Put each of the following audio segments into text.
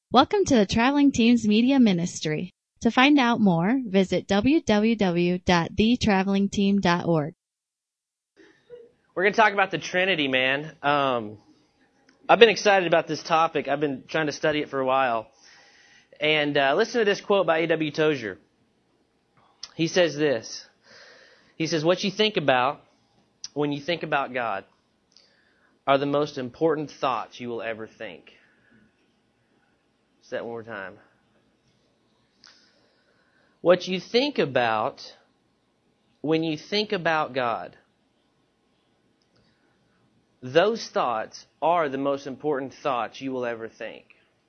Welcome to the Traveling Teams Media Ministry. To find out more, visit www.thetravelingteam.org. We're going to talk about the Trinity, man. I've been excited about this topic. I've been trying to study it for a while. And listen to this quote by A.W. Tozer. He says this. He says, what you think about when you think about God are the most important thoughts you will ever think. Say that one more time. What you think about when you think about God, those thoughts are the most important thoughts you will ever think.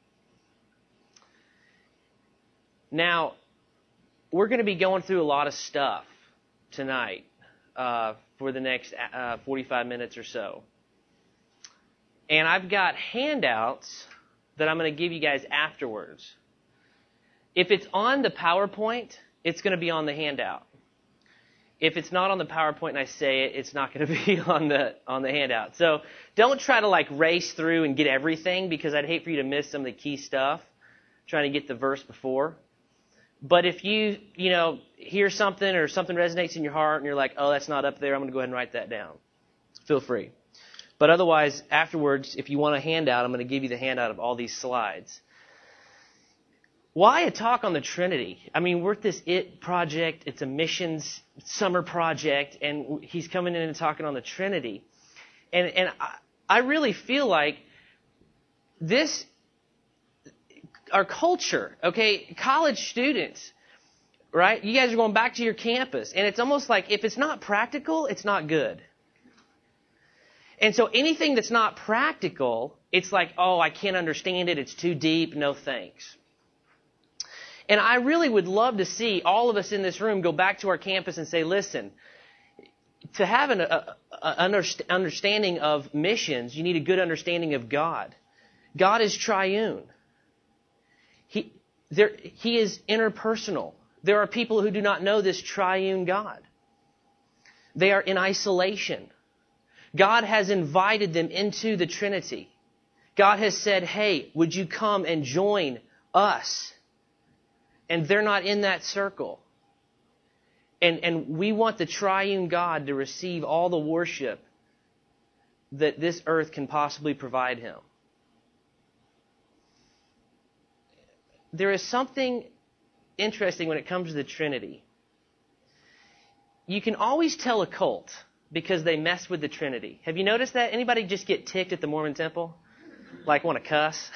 Now, we're going to be going through a lot of stuff tonight for the next 45 minutes or so. And I've got handouts that I'm going to give you guys afterwards. If it's on the PowerPoint, it's going to be on the handout. If it's not on the PowerPoint and I say it, it's not going to be on the handout. So don't try to race through and get everything, because I'd hate for you to miss some of the key stuff trying to get the verse before. But if you hear something or something resonates in your heart and you're like, oh, that's not up there, I'm going to go ahead and write that down. Feel free. But otherwise, afterwards, if you want a handout, I'm going to give you the handout of all these slides. Why a talk on the Trinity? I mean, we're at this IT project. It's a missions summer project, and he's coming in and talking on the Trinity. And I really feel like this, our culture, okay, college students, right? You guys are going back to your campus, and it's almost like if it's not practical, it's not good. And so anything that's not practical, it's like, oh, I can't understand it. It's too deep. No thanks. And I really would love to see all of us in this room go back to our campus and say, listen, to have an understanding of missions, you need a good understanding of God. God is triune. He is interpersonal. There are people who do not know this triune God. They are in isolation. God has invited them into the Trinity. God has said, hey, would you come and join us? And they're not in that circle. And we want the triune God to receive all the worship that this earth can possibly provide him. There is something interesting when it comes to the Trinity. You can always tell a cult because they mess with the Trinity. Have you noticed that? Anybody just get ticked at the Mormon temple? Want to cuss?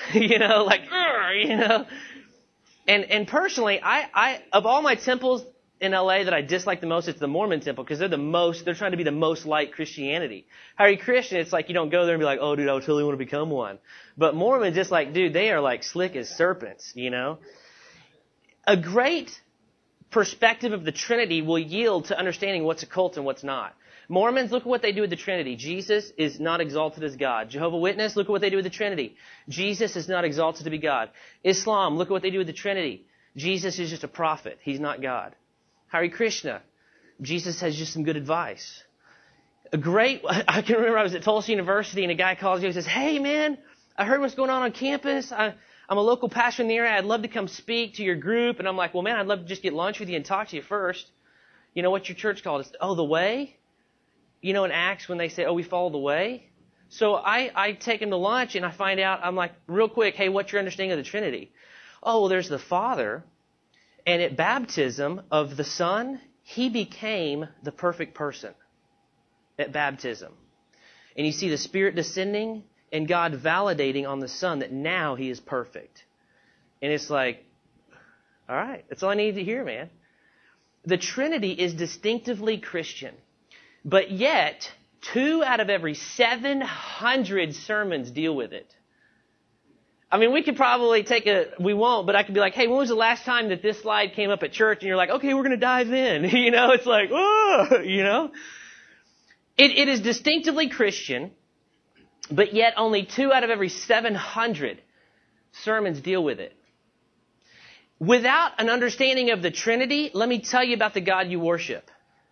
And personally, I of all my temples in LA that I dislike the most, it's the Mormon temple, because they're trying to be the most like Christianity. Harry Christian, it's like you don't go there and be like, oh dude, I totally want to become one. But Mormon, just dude, they are slick as serpents, A great perspective of the Trinity will yield to understanding what's a cult and what's not. Mormons, look at what they do with the Trinity. Jesus is not exalted as God. Jehovah's Witness, look at what they do with the Trinity. Jesus is not exalted to be God. Islam, look at what they do with the Trinity. Jesus is just a prophet. He's not God. Hare Krishna, Jesus has just some good advice. I can remember I was at Tulsa University and a guy calls you and says, hey man, I heard what's going on campus. I'm a local pastor in the area. I'd love to come speak to your group. And I'm like, well man, I'd love to just get lunch with you and talk to you first. What's your church called? It's, oh, The Way? In Acts when they say, oh, we follow the way. So I take him to lunch and I find out, I'm like, real quick, hey, what's your understanding of the Trinity? Oh, well, there's the Father. And at baptism of the Son, he became the perfect person at baptism. And you see the Spirit descending and God validating on the Son that now he is perfect. And it's like, all right, that's all I need to hear, man. The Trinity is distinctively Christian. But yet, 2 out of every 700 sermons deal with it. I mean, we could probably we won't, but I could be like, hey, when was the last time that this slide came up at church? And you're like, okay, we're going to dive in. It's like, oh, It is distinctively Christian, but yet only 2 out of every 700 sermons deal with it. Without an understanding of the Trinity, let me tell you about the God you worship.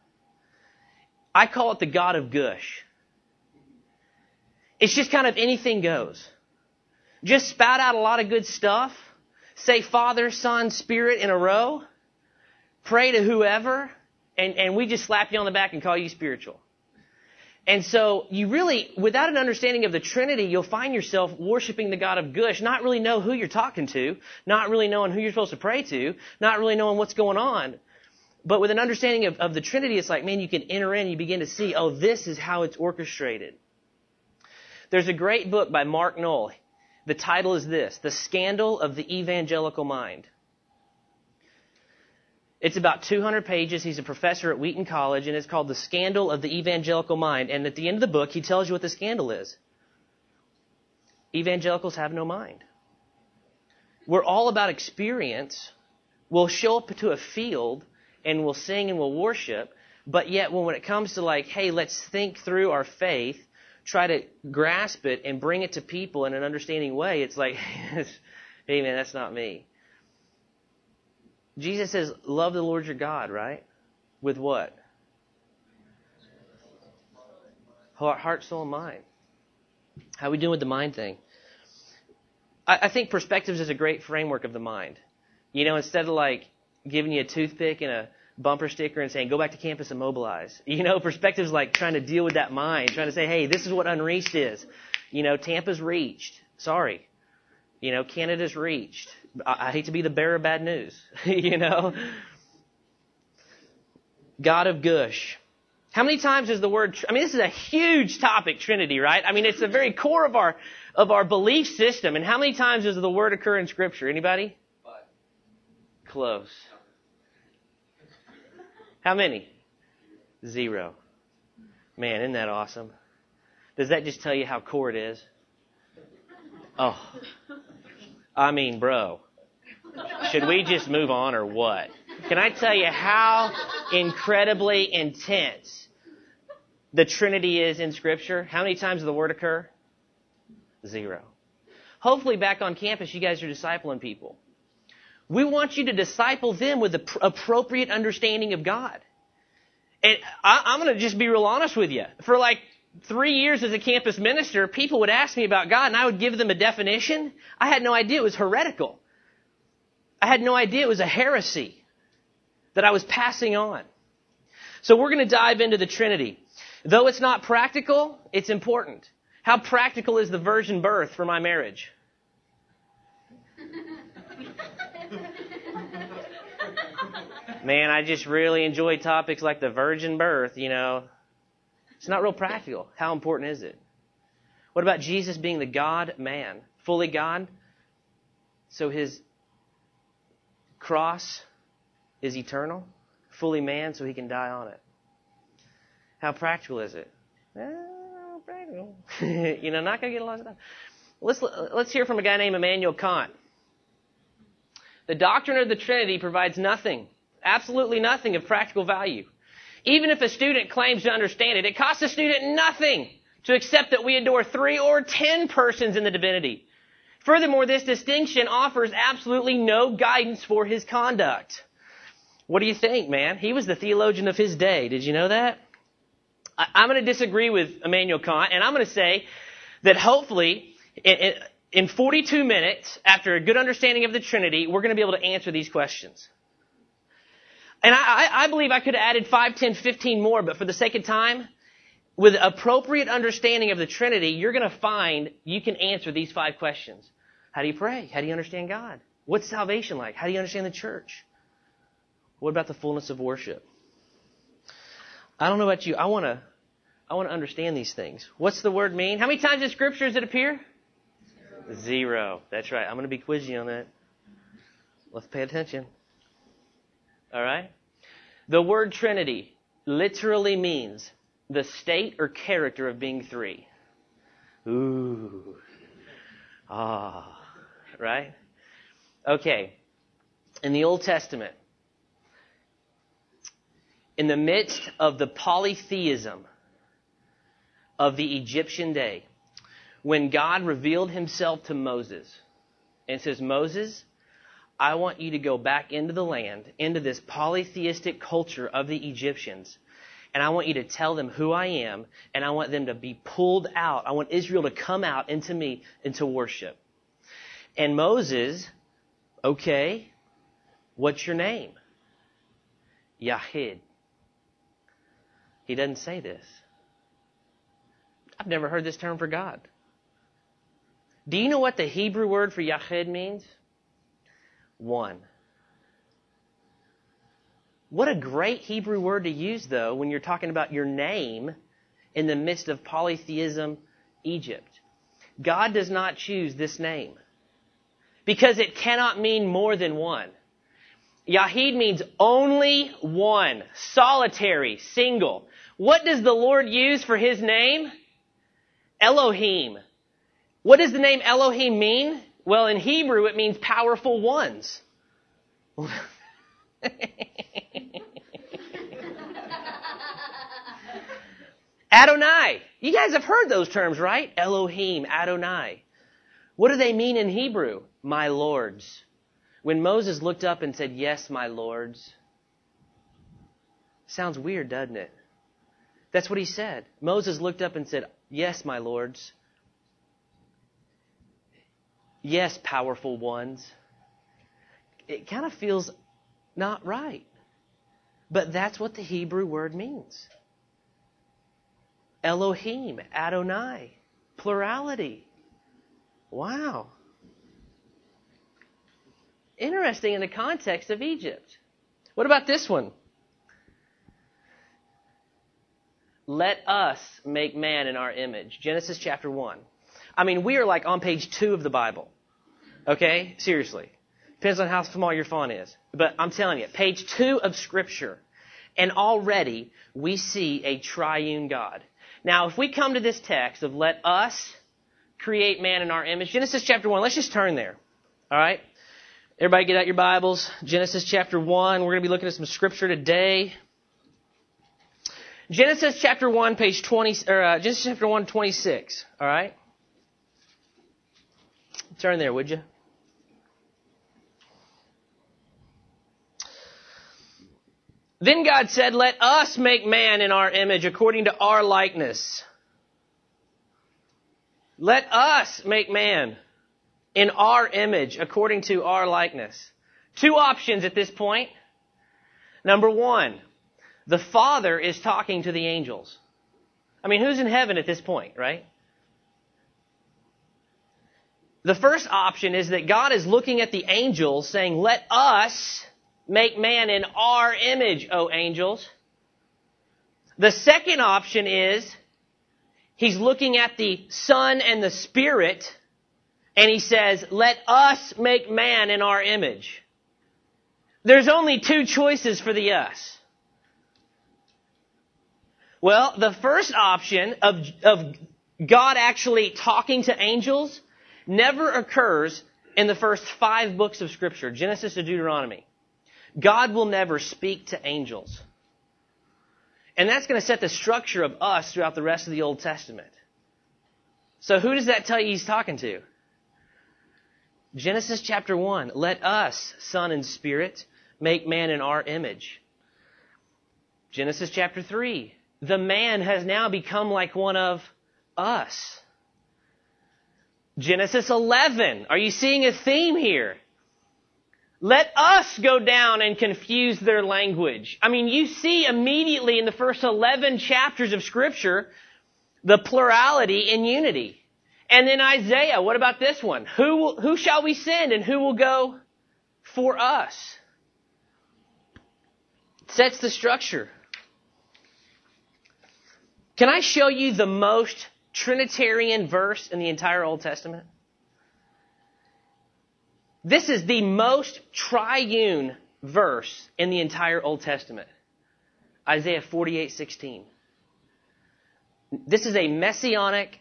I call it the God of Gush. It's just kind of anything goes. just spout out a lot of good stuff, say Father, Son, Spirit in a row, pray to whoever, and we just slap you on the back and call you spiritual. And so you really, without an understanding of the Trinity, you'll find yourself worshiping the God of Gush, not really know who you're talking to, not really knowing who you're supposed to pray to, not really knowing what's going on. But with an understanding of the Trinity, it's like, man, you can enter in, you begin to see, oh, this is how it's orchestrated. There's a great book by Mark Knoll. The title is this, The Scandal of the Evangelical Mind. It's about 200 pages. He's a professor at Wheaton College, and it's called The Scandal of the Evangelical Mind. And at the end of the book, he tells you what the scandal is. Evangelicals have no mind. We're all about experience. We'll show up to a field, and we'll sing and we'll worship, but yet when it comes to like, hey, let's think through our faith, try to grasp it and bring it to people in an understanding way, it's like, hey man, that's not me. Jesus says, love the Lord your God, right? With what? Heart, soul, and mind. How are we doing with the mind thing? I think perspectives is a great framework of the mind. You know, instead of like giving you a toothpick and a bumper sticker and saying, go back to campus and mobilize. You know, perspectives like trying to deal with that mind, trying to say, hey, this is what unreached is. You know, Tampa's reached. Sorry. You know, Canada's reached. I hate to be the bearer of bad news. You know? God of Gush. How many times is the word, I mean, this is a huge topic, Trinity, right? I mean, it's the very core of our belief system. And how many times does the word occur in Scripture? Anybody? 5. Close. How many? 0. Man, isn't that awesome? Does that just tell you how core it is? Oh. I mean, bro. Should we just move on or what? Can I tell you how incredibly intense the Trinity is in Scripture? How many times does the word occur? 0. Hopefully back on campus you guys are discipling people. We want you to disciple them with the appropriate understanding of God. And I'm going to just be real honest with you. For like 3 years as a campus minister, people would ask me about God and I would give them a definition. I had no idea it was heretical. I had no idea it was a heresy that I was passing on. So we're going to dive into the Trinity. Though it's not practical, it's important. How practical is the virgin birth for my marriage? Man, I just really enjoy topics like the virgin birth, you know. It's not real practical. How important is it? What about Jesus being the God-man? Fully God, so his cross is eternal. Fully man, so he can die on it. How practical is it? Practical. You know, not going to get a lot of stuff. Let's hear from a guy named Immanuel Kant. The doctrine of the Trinity provides nothing, absolutely nothing of practical value. Even if a student claims to understand it, it costs a student nothing to accept that we adore 3 or 10 persons in the divinity. Furthermore, this distinction offers absolutely no guidance for his conduct. What do you think, man? He was the theologian of his day. Did you know that? I'm going to disagree with Immanuel Kant, and I'm going to say that hopefully in 42 minutes, after a good understanding of the Trinity, we're going to be able to answer these questions. And I believe I could have added 5, 10, 15 more, but for the sake of time, with appropriate understanding of the Trinity, you're going to find you can answer these 5 questions. How do you pray? How do you understand God? What's salvation like? How do you understand the church? What about the fullness of worship? I don't know about you. I want to understand these things. What's the word mean? How many times in Scripture does it appear? 0. That's right. I'm going to be quizzing you on that. Let's pay attention. All right? The word Trinity literally means the state or character of being 3. Ooh. Ah. Right? Okay. In the Old Testament, in the midst of the polytheism of the Egyptian day, when God revealed himself to Moses and says, Moses, I want you to go back into the land, into this polytheistic culture of the Egyptians, and I want you to tell them who I am, and I want them to be pulled out. I want Israel to come out into me into worship. And Moses, okay, what's your name? Yahid. He doesn't say this. I've never heard this term for God. Do you know what the Hebrew word for Yahid means? One. What a great Hebrew word to use, though, when you're talking about your name in the midst of polytheism, Egypt. God does not choose this name because it cannot mean more than one. Yahid means only one, solitary, single. What does the Lord use for His name? Elohim. What does the name Elohim mean? Well, in Hebrew, it means powerful ones. Adonai. You guys have heard those terms, right? Elohim, Adonai. What do they mean in Hebrew? My lords. When Moses looked up and said, yes, my lords. Sounds weird, doesn't it? That's what he said. Moses looked up and said, yes, my lords. Yes, powerful ones. It kind of feels not right. But that's what the Hebrew word means. Elohim, Adonai, plurality. Wow. Interesting in the context of Egypt. What about this one? Let us make man in our image. Genesis chapter 1. I mean, we are like on page 2 of the Bible. Okay? Seriously. Depends on how small your font is. But I'm telling you, page 2 of Scripture. And already we see a triune God. Now, if we come to this text of let us create man in our image, Genesis chapter 1, let's just turn there. All right? Everybody get out your Bibles. Genesis chapter 1. We're going to be looking at some Scripture today. Genesis chapter 1, page 20, Genesis chapter 1, 26. All right? Turn there, would you? Then God said, let us make man in our image according to our likeness. Let us make man in our image according to our likeness. 2 options at this point. Number 1, the Father is talking to the angels. I mean, who's in heaven at this point, right? The first option is that God is looking at the angels saying, let us make man in our image, O angels. The second option is He's looking at the Son and the Spirit and He says, let us make man in our image. There's only 2 choices for the us. Well, the first option of God actually talking to angels never occurs in the first 5 books of Scripture, Genesis to Deuteronomy. God will never speak to angels. And that's going to set the structure of us throughout the rest of the Old Testament. So who does that tell you He's talking to? Genesis chapter 1. Let us, Son and Spirit, make man in our image. Genesis chapter 3. The man has now become like one of us. Genesis 11. Are you seeing a theme here? Let us go down and confuse their language. I mean, you see immediately in the first 11 chapters of Scripture the plurality in unity. And then Isaiah, what about this one? Who shall we send and who will go for us? It sets the structure. Can I show you the most Trinitarian verse in the entire Old Testament? This is the most triune verse in the entire Old Testament. Isaiah 48:16. This is a messianic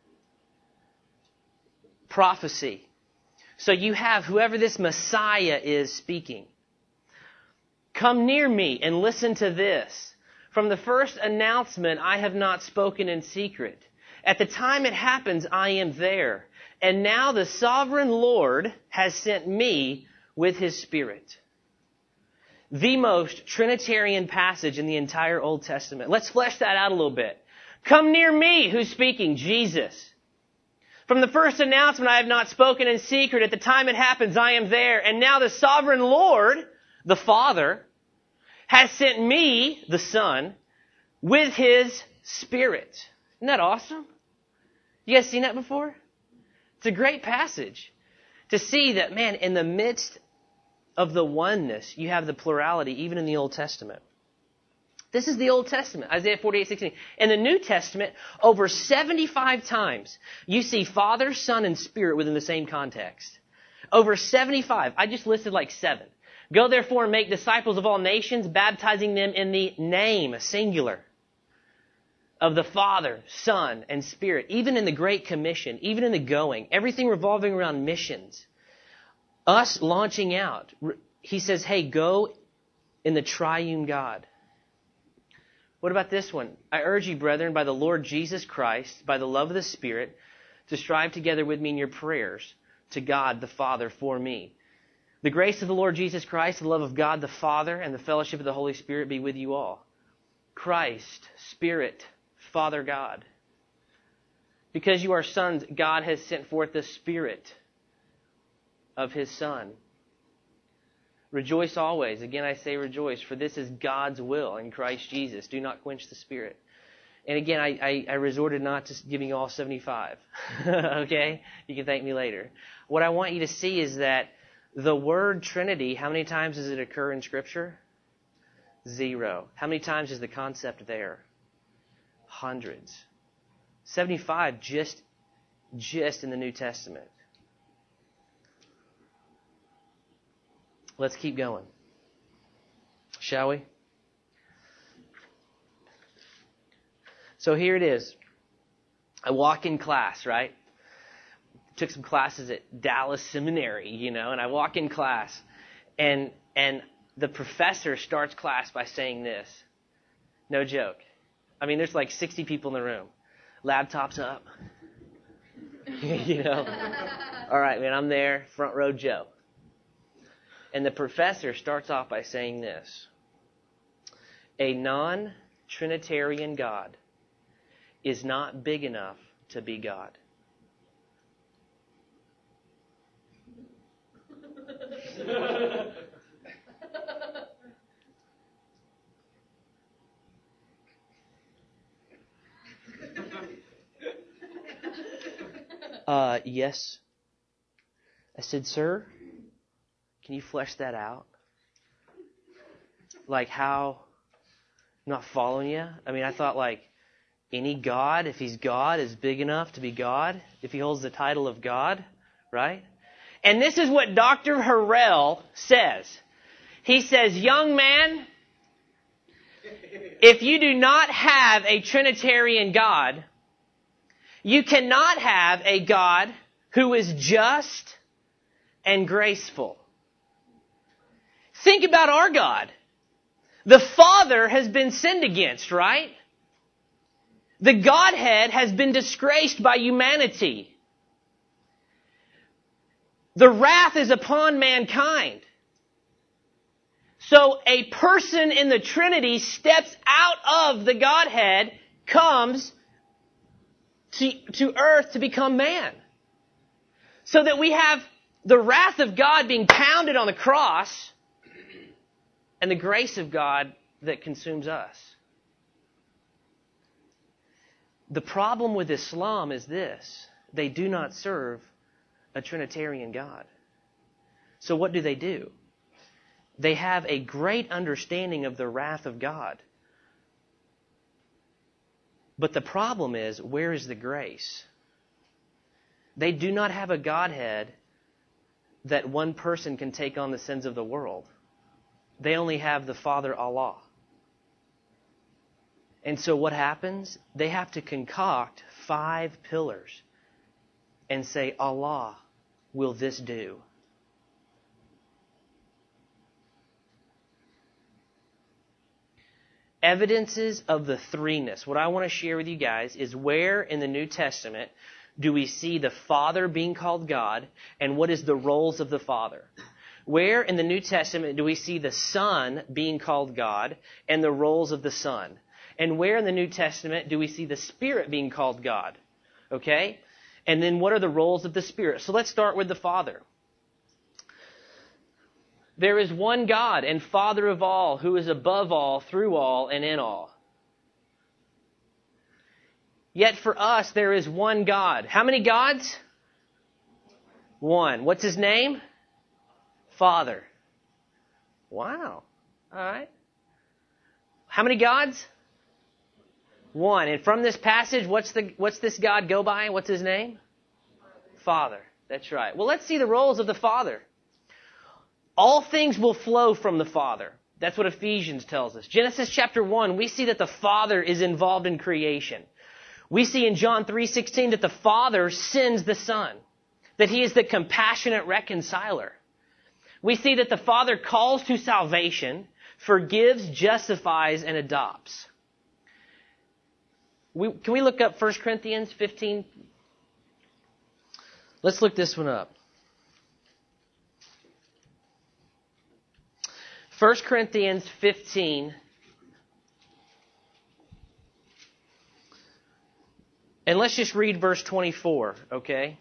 prophecy. So you have whoever this Messiah is speaking. Come near me and listen to this. From the first announcement, I have not spoken in secret. At the time it happens, I am there. And now the sovereign Lord has sent me with His Spirit. The most Trinitarian passage in the entire Old Testament. Let's flesh that out a little bit. Come near me. Who's speaking? Jesus. From the first announcement, I have not spoken in secret. At the time it happens, I am there. And now the sovereign Lord, the Father, has sent me, the Son, with His Spirit. Isn't that awesome? You guys seen that before? It's a great passage to see that, man, in the midst of the oneness, you have the plurality, even in the Old Testament. This is the Old Testament, Isaiah 48:16. In the New Testament, over 75 times, you see Father, Son, and Spirit within the same context. Over 75. I just listed like 7. Go therefore and make disciples of all nations, baptizing them in the name, singular, of the Father, Son, and Spirit. Even in the Great Commission, even in the going, everything revolving around missions. Us launching out. He says, hey, go in the triune God. What about this one? I urge you, brethren, by the Lord Jesus Christ, by the love of the Spirit, to strive together with me in your prayers to God the Father for me. The grace of the Lord Jesus Christ, the love of God the Father, and the fellowship of the Holy Spirit be with you all. Christ, Spirit, Father God. Because you are sons, God has sent forth the Spirit of His Son. Rejoice always. Again, I say rejoice, for this is God's will in Christ Jesus. Do not quench the Spirit. And again, I resorted not to giving you all 75. Okay? You can thank me later. What I want you to see is that the word Trinity, how many times does it occur in Scripture? 0. How many times is the concept there? Hundreds. 75 just in the New Testament. Let's keep going. Shall we? So here it is. I walk in class, right? Took some classes at Dallas Seminary, and I walk in class and the professor starts class by saying this. No joke. I mean, there's like 60 people in the room. Laptops up. All right, man, I'm there, front row Joe. And the professor starts off by saying this. A non-Trinitarian God is not big enough to be God. Yes. I said, sir, can you flesh that out? Like how? I'm not following you. I mean, I thought like any God, if He's God, is big enough to be God. If He holds the title of God, right? And this is what Dr. Harrell says. He says, young man, if you do not have a Trinitarian God, you cannot have a God who is just and graceful. Think about our God. The Father has been sinned against, right? The Godhead has been disgraced by humanity. The wrath is upon mankind. So a person in the Trinity steps out of the Godhead, comes to earth to become man. So that we have the wrath of God being pounded on the cross and the grace of God that consumes us. The problem with Islam is this. They do not serve a Trinitarian God. So what do? They have a great understanding of the wrath of God. But the problem is, where is the grace? They do not have a Godhead that one person can take on the sins of the world. They only have the Father Allah. And so what happens? They have to concoct 5 pillars and say, Allah, will this do? Evidences of the threeness. What I want to share with you guys is where in the New Testament do we see the Father being called God, and what is the roles of the Father? Where in the New Testament do we see the Son being called God and the roles of the Son? And where in the New Testament do we see the Spirit being called God? Okay? And then what are the roles of the Spirit? So let's start with the Father. There is one God and Father of all, who is above all, through all, and in all. Yet for us, there is one God. How many gods? One. What's His name? Father. Wow. All right. How many gods? One. And from this passage, what's this God go by? What's His name? Father. That's right. Well, let's see the roles of the Father. All things will flow from the Father. That's what Ephesians tells us. Genesis chapter 1, we see that the Father is involved in creation. We see in John 3:16 that the Father sends the Son, that He is the compassionate reconciler. We see that the Father calls to salvation, forgives, justifies, and adopts. Can we look up 1 Corinthians 15? Let's look this one up. 1 Corinthians 15. And let's just read verse 24, okay?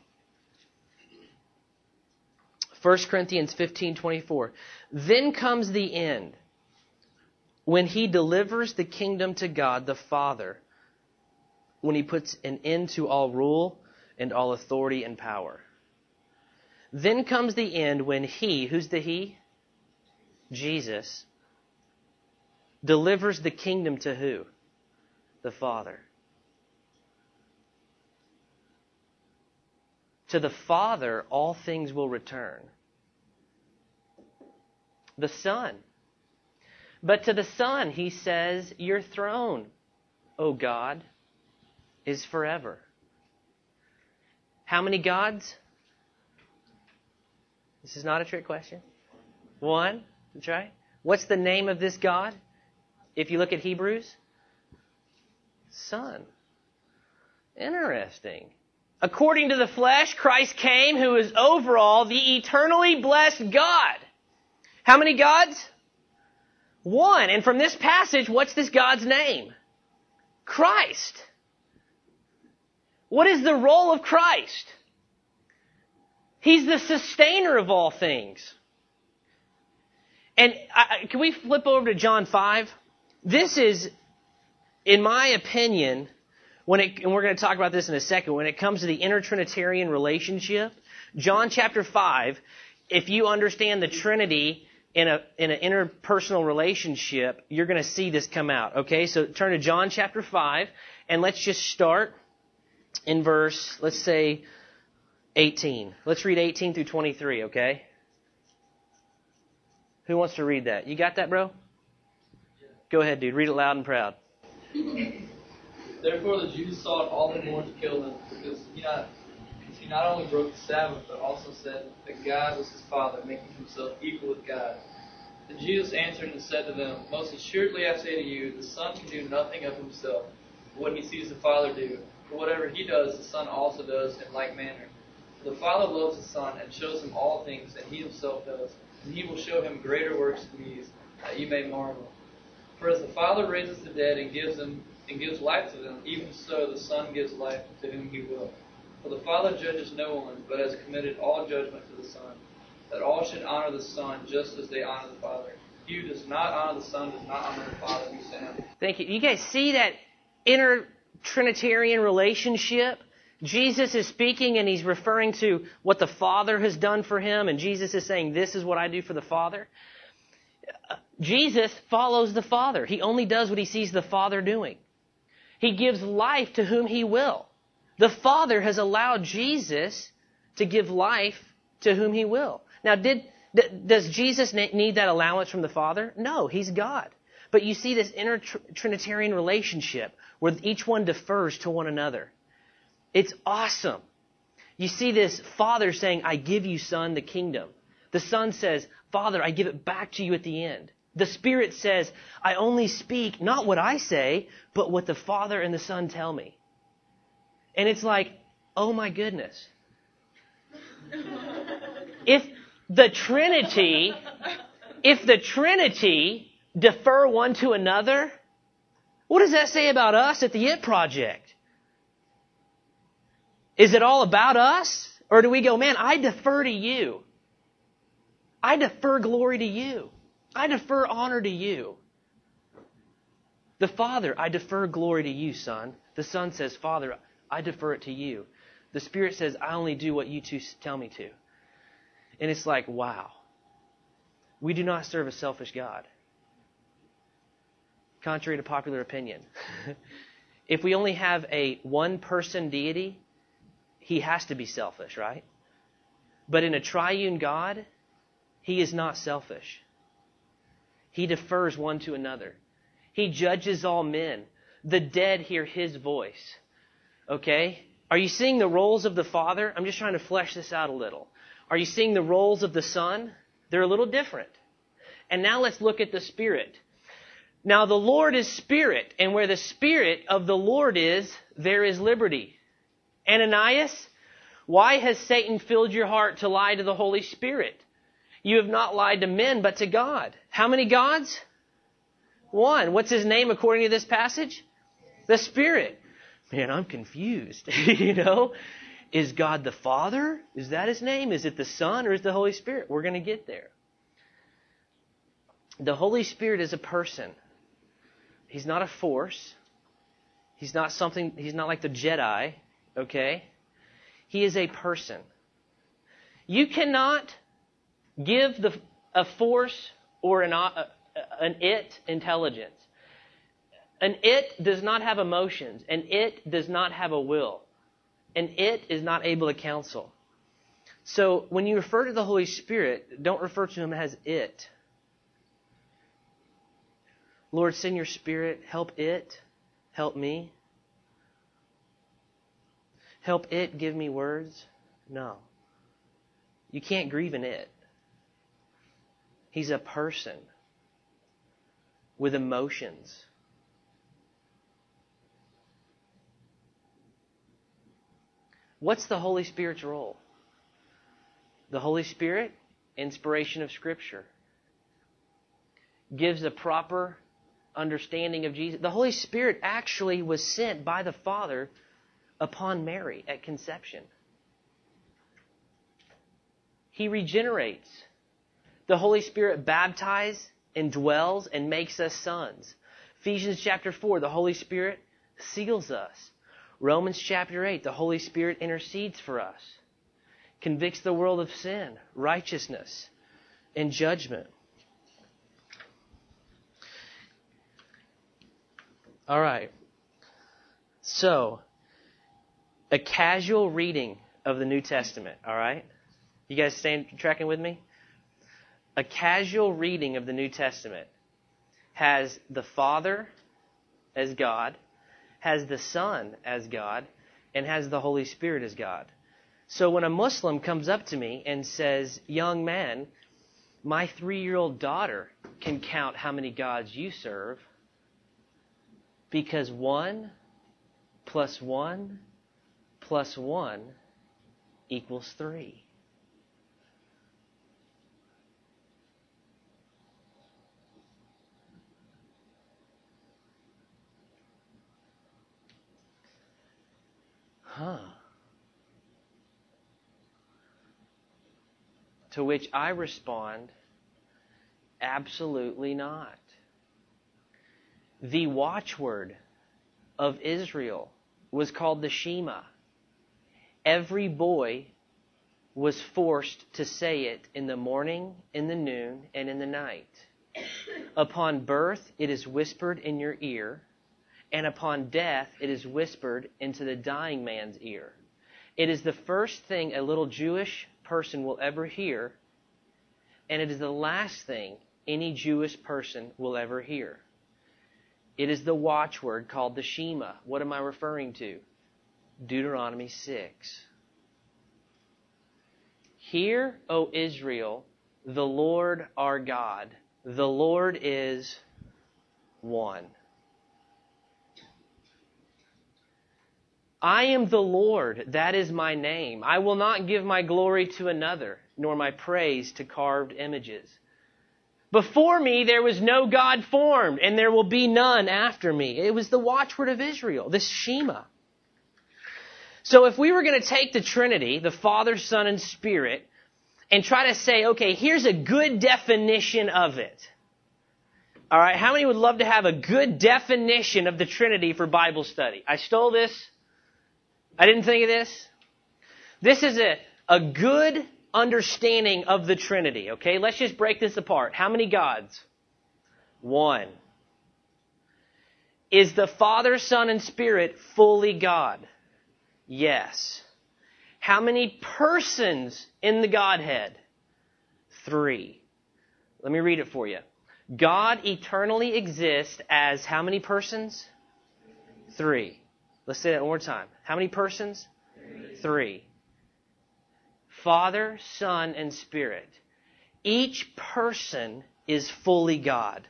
1 Corinthians 15:24. Then comes the end, when He delivers the kingdom to God the Father, when He puts an end to all rule and all authority and power. Then comes the end when He, who's the He? Jesus, delivers the kingdom to who? The Father. To the Father, all things will return. The Son. But to the Son, He says, your throne, O God, is forever. How many gods? This is not a trick question. One. That's right. What's the name of this God? If you look at Hebrews, Son. Interesting. According to the flesh, Christ came, who is over all, the eternally blessed God. How many gods? One. And from this passage, what's this God's name? Christ. What is the role of Christ? He's the sustainer of all things. And can we flip over to John 5? This is, in my opinion, and we're going to talk about this in a second, when it comes to the intertrinitarian relationship, John chapter 5, if you understand the Trinity in an interpersonal relationship, you're going to see this come out. Okay, so turn to John chapter 5, and let's just start in verse, let's say, 18. Let's read 18 through 23, okay? Who wants to read that? You got that, bro? Go ahead, dude. Read it loud and proud. Therefore the Jews sought all the more to kill him, because he not only broke the Sabbath, but also said that God was His Father, making Himself equal with God. And Jesus answered and said to them, most assuredly I say to you, the Son can do nothing of Himself, but what He sees the Father do. For whatever He does, the Son also does in like manner. For the Father loves the Son, and shows Him all things that He Himself does, and He will show Him greater works than these, that you may marvel. For as the Father raises the dead and gives life to them, even so the Son gives life to whom He will. For the Father judges no one, but has committed all judgment to the Son, that all should honor the Son just as they honor the Father. He who does not honor the Son does not honor the Father who sent Him. Thank you. You guys see that inter-Trinitarian relationship? Jesus is speaking and He's referring to what the Father has done for Him, and Jesus is saying, this is what I do for the Father. Jesus follows the Father. He only does what He sees the Father doing. He gives life to whom He will. The Father has allowed Jesus to give life to whom He will. Now, does Jesus need that allowance from the Father? No, He's God. But you see this inter-Trinitarian relationship where each one defers to one another. It's awesome. You see this Father saying, I give you, Son, the kingdom. The Son says, Father, I give it back to you at the end. The Spirit says, I only speak not what I say, but what the Father and the Son tell me. And it's like, oh my goodness. If the Trinity defer one to another, what does that say about us at the IT Project? Is it all about us? Or do we go, man, I defer to you. I defer glory to you. I defer honor to you. The Father, I defer glory to you, Son. The Son says, Father, I defer it to you. The Spirit says, I only do what you two tell me to. And it's like, wow. We do not serve a selfish God. Contrary to popular opinion. If we only have a one-person deity, he has to be selfish, right? But in a triune God, he is not selfish. He defers one to another. He judges all men. The dead hear his voice. Okay? Are you seeing the roles of the Father? I'm just trying to flesh this out a little. Are you seeing the roles of the Son? They're a little different. And now let's look at the Spirit. Now the Lord is Spirit, and where the Spirit of the Lord is, there is liberty. Ananias, why has Satan filled your heart to lie to the Holy Spirit? You have not lied to men, but to God. How many gods? One. What's his name according to this passage? The Spirit. Man, I'm confused. Is God the Father? Is that his name? Is it the Son or is it the Holy Spirit? We're going to get there. The Holy Spirit is a person. He's not a force. He's not like the Jedi, okay? He is a person. You cannot give a force or an it intelligence. An it does not have emotions. An it does not have a will. An it is not able to counsel. So when you refer to the Holy Spirit, don't refer to him as it. Lord, send your Spirit. Help it. Help me. Help it give me words. No. You can't grieve an it. He's a person with emotions. What's the Holy Spirit's role? The Holy Spirit, inspiration of Scripture, gives a proper understanding of Jesus. The Holy Spirit actually was sent by the Father upon Mary at conception. He regenerates. The Holy Spirit baptizes, indwells, and makes us sons. Ephesians chapter 4, the Holy Spirit seals us. Romans chapter 8, the Holy Spirit intercedes for us. Convicts the world of sin, righteousness, and judgment. All right. So, a casual reading of the New Testament, all right? You guys tracking with me? A casual reading of the New Testament has the Father as God, has the Son as God, and has the Holy Spirit as God. So when a Muslim comes up to me and says, young man, my 3-year-old daughter can count how many gods you serve, because 1 + 1 + 1 = 3. To which I respond, absolutely not. The watchword of Israel was called the Shema. Every boy was forced to say it in the morning, in the noon, and in the night. Upon birth, it is whispered in your ear, and upon death, it is whispered into the dying man's ear. It is the first thing a little Jewish person will ever hear, and it is the last thing any Jewish person will ever hear. It is the watchword called the Shema. What am I referring to? Deuteronomy 6. Hear, O Israel, the Lord our God. The Lord is one. I am the Lord, that is my name. I will not give my glory to another, nor my praise to carved images. Before me there was no God formed, and there will be none after me. It was the watchword of Israel, the Shema. So if we were going to take the Trinity, the Father, Son, and Spirit, and try to say, okay, here's a good definition of it. All right, how many would love to have a good definition of the Trinity for Bible study? I stole this. I didn't think of this. This is a good understanding of the Trinity, okay? Let's just break this apart. How many gods? One. Is the Father, Son, and Spirit fully God? Yes. How many persons in the Godhead? 3. Let me read it for you. God eternally exists as how many persons? 3. Let's say that one more time. How many persons? 3. Father, Son, and Spirit. Each person is fully God.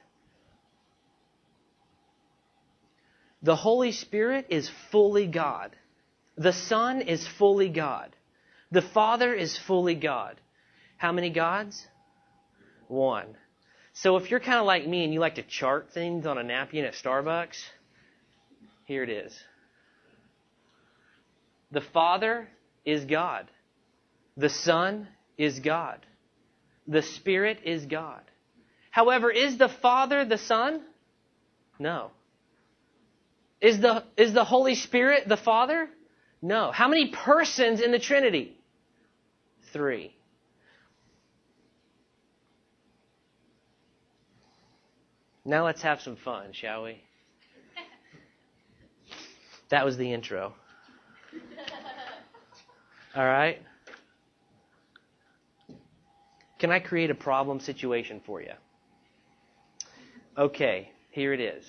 The Holy Spirit is fully God. The Son is fully God. The Father is fully God. How many gods? 1. So if you're kind of like me and you like to chart things on a napkin at Starbucks, here it is. The Father is God. The Son is God. The Spirit is God. However, is the Father the Son? No. Is the Holy Spirit the Father? No. How many persons in the Trinity? 3. Now let's have some fun, shall we? That was the intro. All right? Can I create a problem situation for you? Okay, here it is.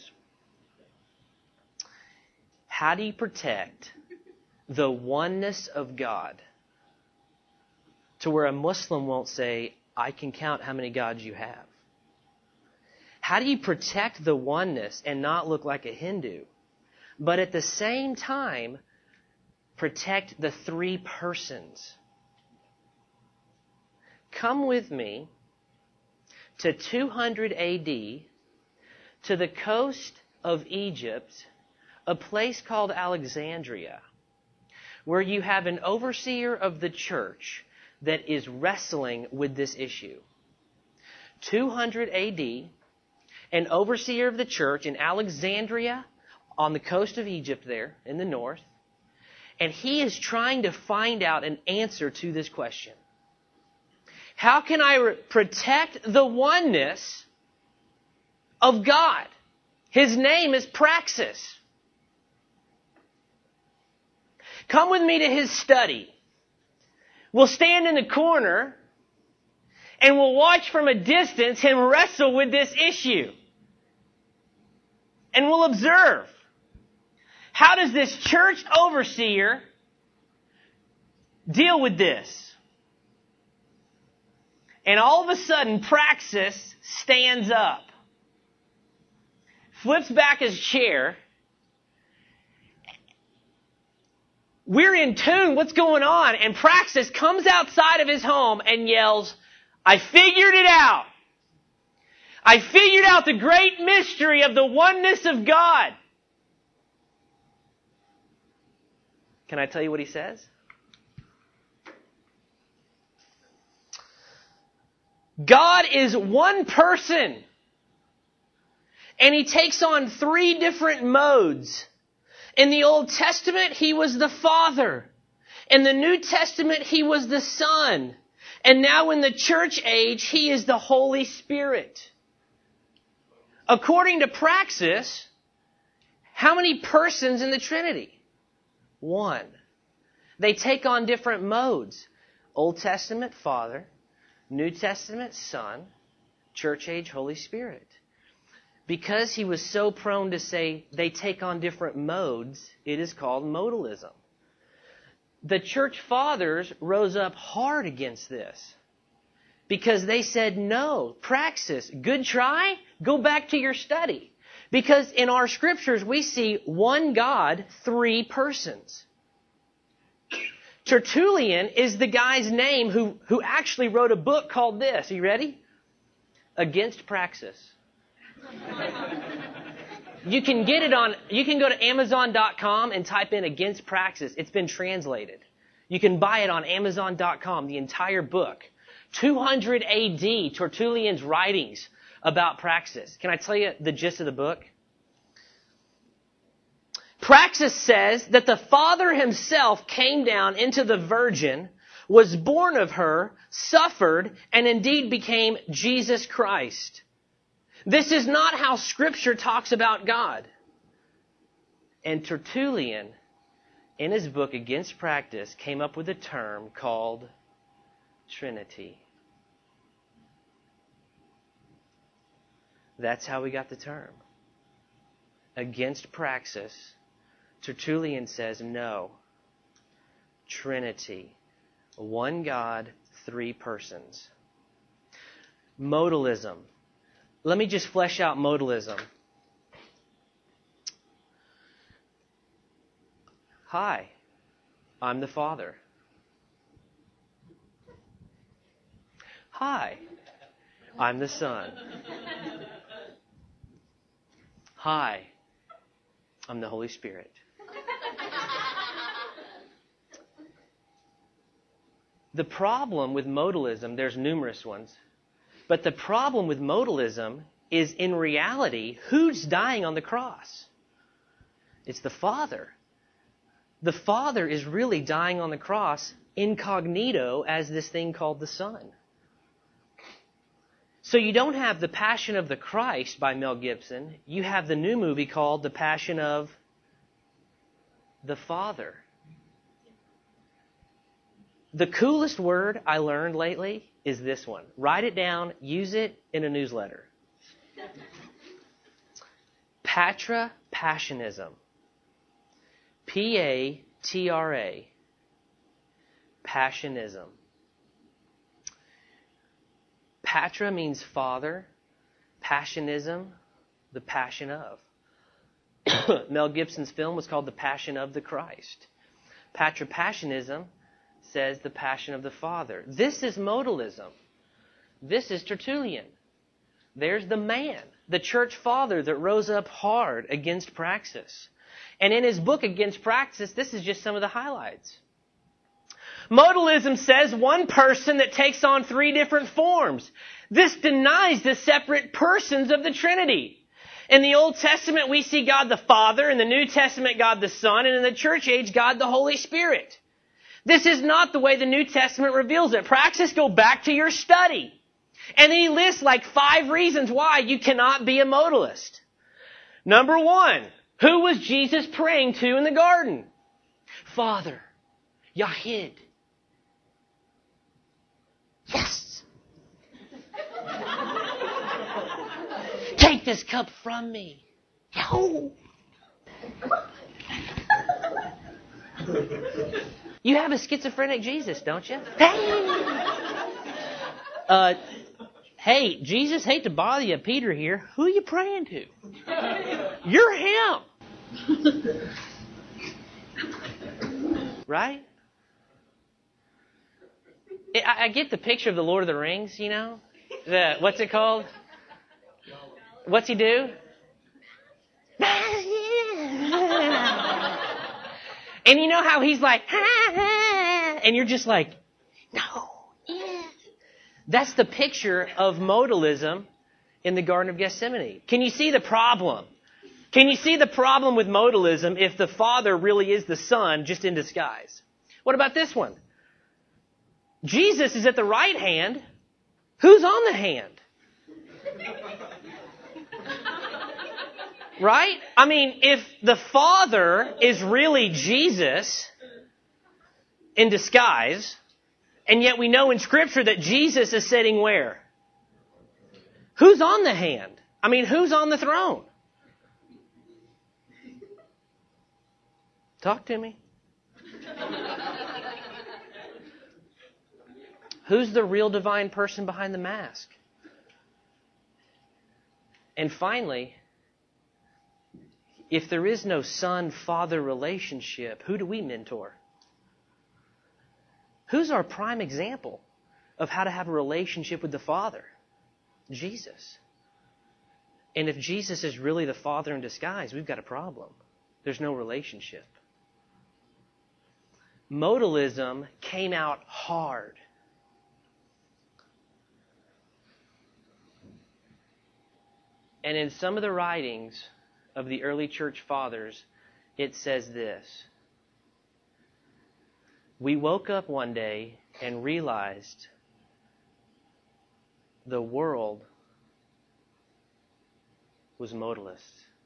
How do you protect the oneness of God to where a Muslim won't say, I can count how many gods you have? How do you protect the oneness and not look like a Hindu, but at the same time protect the 3 persons? Come with me to 200 AD to the coast of Egypt, a place called Alexandria, where you have an overseer of the church that is wrestling with this issue. 200 AD, an overseer of the church in Alexandria on the coast of Egypt there in the north, and he is trying to find out an answer to this question. How can I protect the oneness of God? His name is Praxis. Come with me to his study. We'll stand in the corner and we'll watch from a distance him wrestle with this issue. And we'll observe. How does this church overseer deal with this? And all of a sudden, Praxis stands up, flips back his chair. We're in tune. What's going on? And Praxis comes outside of his home and yells, I figured it out. I figured out the great mystery of the oneness of God. Can I tell you what he says? God is one person. And he takes on 3 different modes. In the Old Testament, he was the Father. In the New Testament, he was the Son. And now in the church age, he is the Holy Spirit. According to Praxis, how many persons in the Trinity? 1. They take on different modes. Old Testament, Father. New Testament, Son. Church age, Holy Spirit. Because he was so prone to say they take on different modes, it is called modalism. The church fathers rose up hard against this because they said, no, Praxis, good try, go back to your study. Because in our scriptures we see one God, 3 persons. Tertullian is the guy's name who actually wrote a book called this. Are you ready? Against Praxis. You can get it on, you can go to Amazon.com and type in Against Praxis. It's been translated. You can buy it on Amazon.com, the entire book. 200 AD, Tertullian's writings about Praxis. Can I tell you the gist of the book? Praxis says that the Father himself came down into the Virgin, was born of her, suffered, and indeed became Jesus Christ. This is not how Scripture talks about God. And Tertullian, in his book Against Praxis, came up with a term called Trinity. That's how we got the term. Against Praxis, Tertullian says, no, Trinity. One God, three persons. Modalism. Let me just flesh out modalism. Hi, I'm the Father. Hi, I'm the Son. Hi, I'm the Holy Spirit. The problem with modalism, there's numerous ones, but the problem with modalism is in reality, who's dying on the cross? It's the Father. The Father is really dying on the cross incognito as this thing called the Son. So you don't have The Passion of the Christ by Mel Gibson. You have the new movie called The Passion of the Father. The coolest word I learned lately is this one. Write it down. Use it in a newsletter. Patra Passionism. P-A-T-R-A. Passionism. Patra means father. Passionism, the passion of. Mel Gibson's film was called The Passion of the Christ. Patra Passionism says the passion of the Father. This is modalism. This is Tertullian. There's the man, the church father that rose up hard against Praxis. And in his book Against Praxis, this is just some of the highlights. Modalism says one person that takes on three different forms. This denies the separate persons of the Trinity. In the Old Testament, we see God the Father. In the New Testament, God the Son. And in the church age, God the Holy Spirit. This is not the way the New Testament reveals it. Praxis, go back to your study. And then he lists like 5 reasons why you cannot be a modalist. Number 1, who was Jesus praying to in the garden? Father, Yahid. Yes. Take this cup from me. No. You have a schizophrenic Jesus, don't you? Hey, Jesus, hate to bother you, Peter here. Who are you praying to? You're him. Right? I get the picture of the Lord of the Rings, you know? What's it called? What's he do? And you know how he's like, and you're just like, no, yeah. That's the picture of modalism in the Garden of Gethsemane. Can you see the problem? Can you see the problem with modalism if the Father really is the Son just in disguise? What about this one? Jesus is at the right hand. Who's on the hand? Right? I mean, if the Father is really Jesus in disguise, and yet we know in Scripture that Jesus is sitting where? Who's on the hand? I mean, who's on the throne? Talk to me. Who's the real divine person behind the mask? And finally, if there is no son-father relationship, who do we mentor? Who's our prime example of how to have a relationship with the Father? Jesus. And if Jesus is really the Father in disguise, we've got a problem. There's no relationship. Modalism came out hard. And in some of the writings of the early church fathers, it says this: we woke up one day and realized the world was modalist.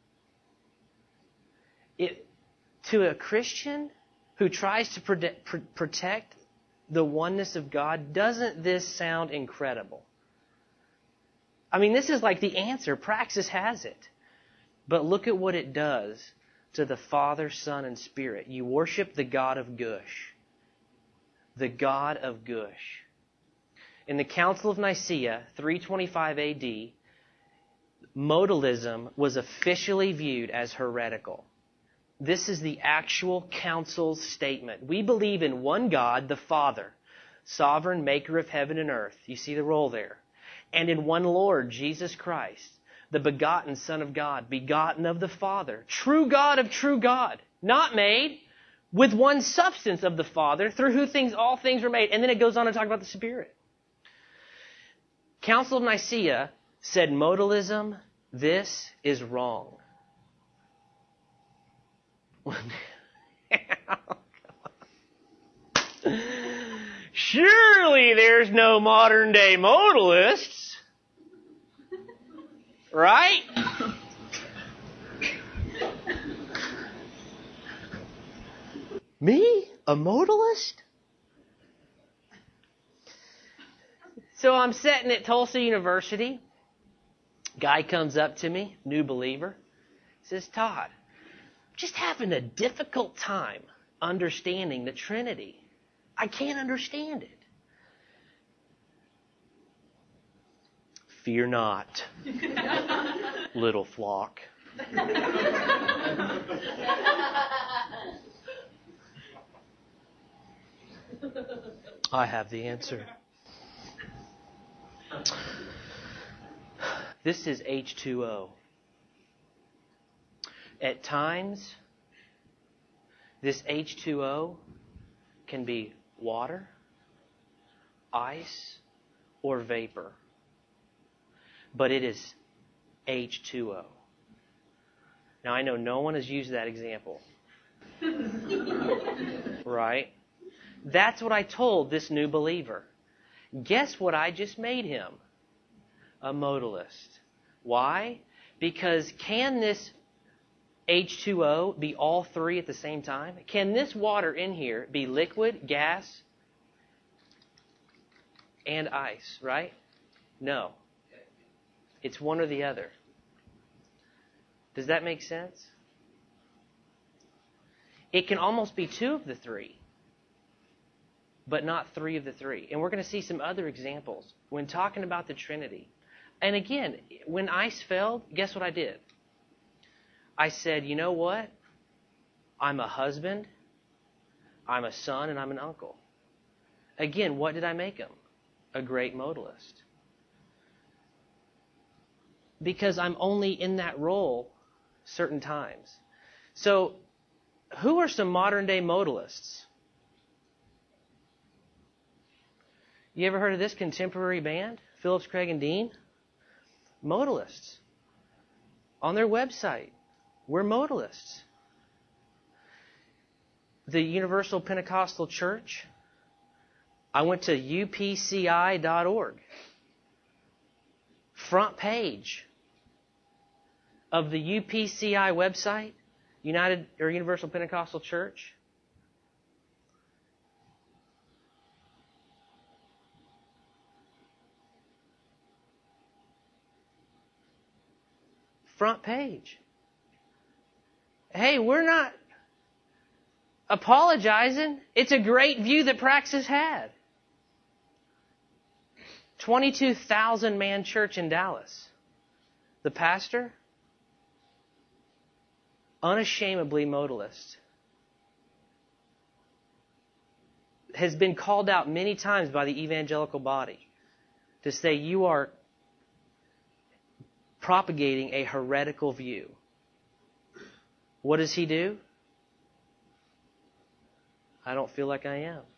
To a Christian who tries to protect the oneness of God, doesn't this sound incredible? I mean, this is like the answer. Praxis has it. But look at what it does to the Father, Son, and Spirit. You worship the God of Gush. The God of Gush. In the Council of Nicaea, 325 AD, modalism was officially viewed as heretical. This is the actual council's statement. We believe in one God, the Father, sovereign maker of heaven and earth. You see the role there. And in one Lord, Jesus Christ, the begotten Son of God, begotten of the Father, true God of true God, not made, with one substance of the Father, through whom all things were made. And then it goes on to talk about the Spirit. Council of Nicaea said modalism, this is wrong. Surely there's no modern day modalists. Right? Me? A modalist? So I'm sitting at Tulsa University. Guy comes up to me, new believer, says, Todd, just having a difficult time understanding the Trinity. I can't understand it. Fear not, little flock. I have the answer. This is H2O. At times, this H2O can be water, ice, or vapor. But it is H2O. Now, I know no one has used that example. Right? That's what I told this new believer. Guess what I just made him? A modalist. Why? Because can this H2O be all three at the same time? Can this water in here be liquid, gas, and ice, right? No. It's one or the other. Does that make sense? It can almost be two of the three, but not three of the three. And we're going to see some other examples when talking about the Trinity. And again, when ice failed, guess what I did? I said, you know what? I'm a husband, I'm a son, and I'm an uncle. Again, what did I make him? A great modalist. Because I'm only in that role certain times. So, who are some modern day modalists? You ever heard of this contemporary band? Phillips, Craig, and Dean? Modalists. On their website, we're modalists. The Universal Pentecostal Church, I went to upci.org. Front page of the UPCI website, United or Universal Pentecostal Church. Front page. Hey, we're not apologizing. It's a great view that Praxis had. 22,000 man church in Dallas. The pastor, unashamedly modalist, has been called out many times by the evangelical body to say you are propagating a heretical view. What does he do? I don't feel like I am.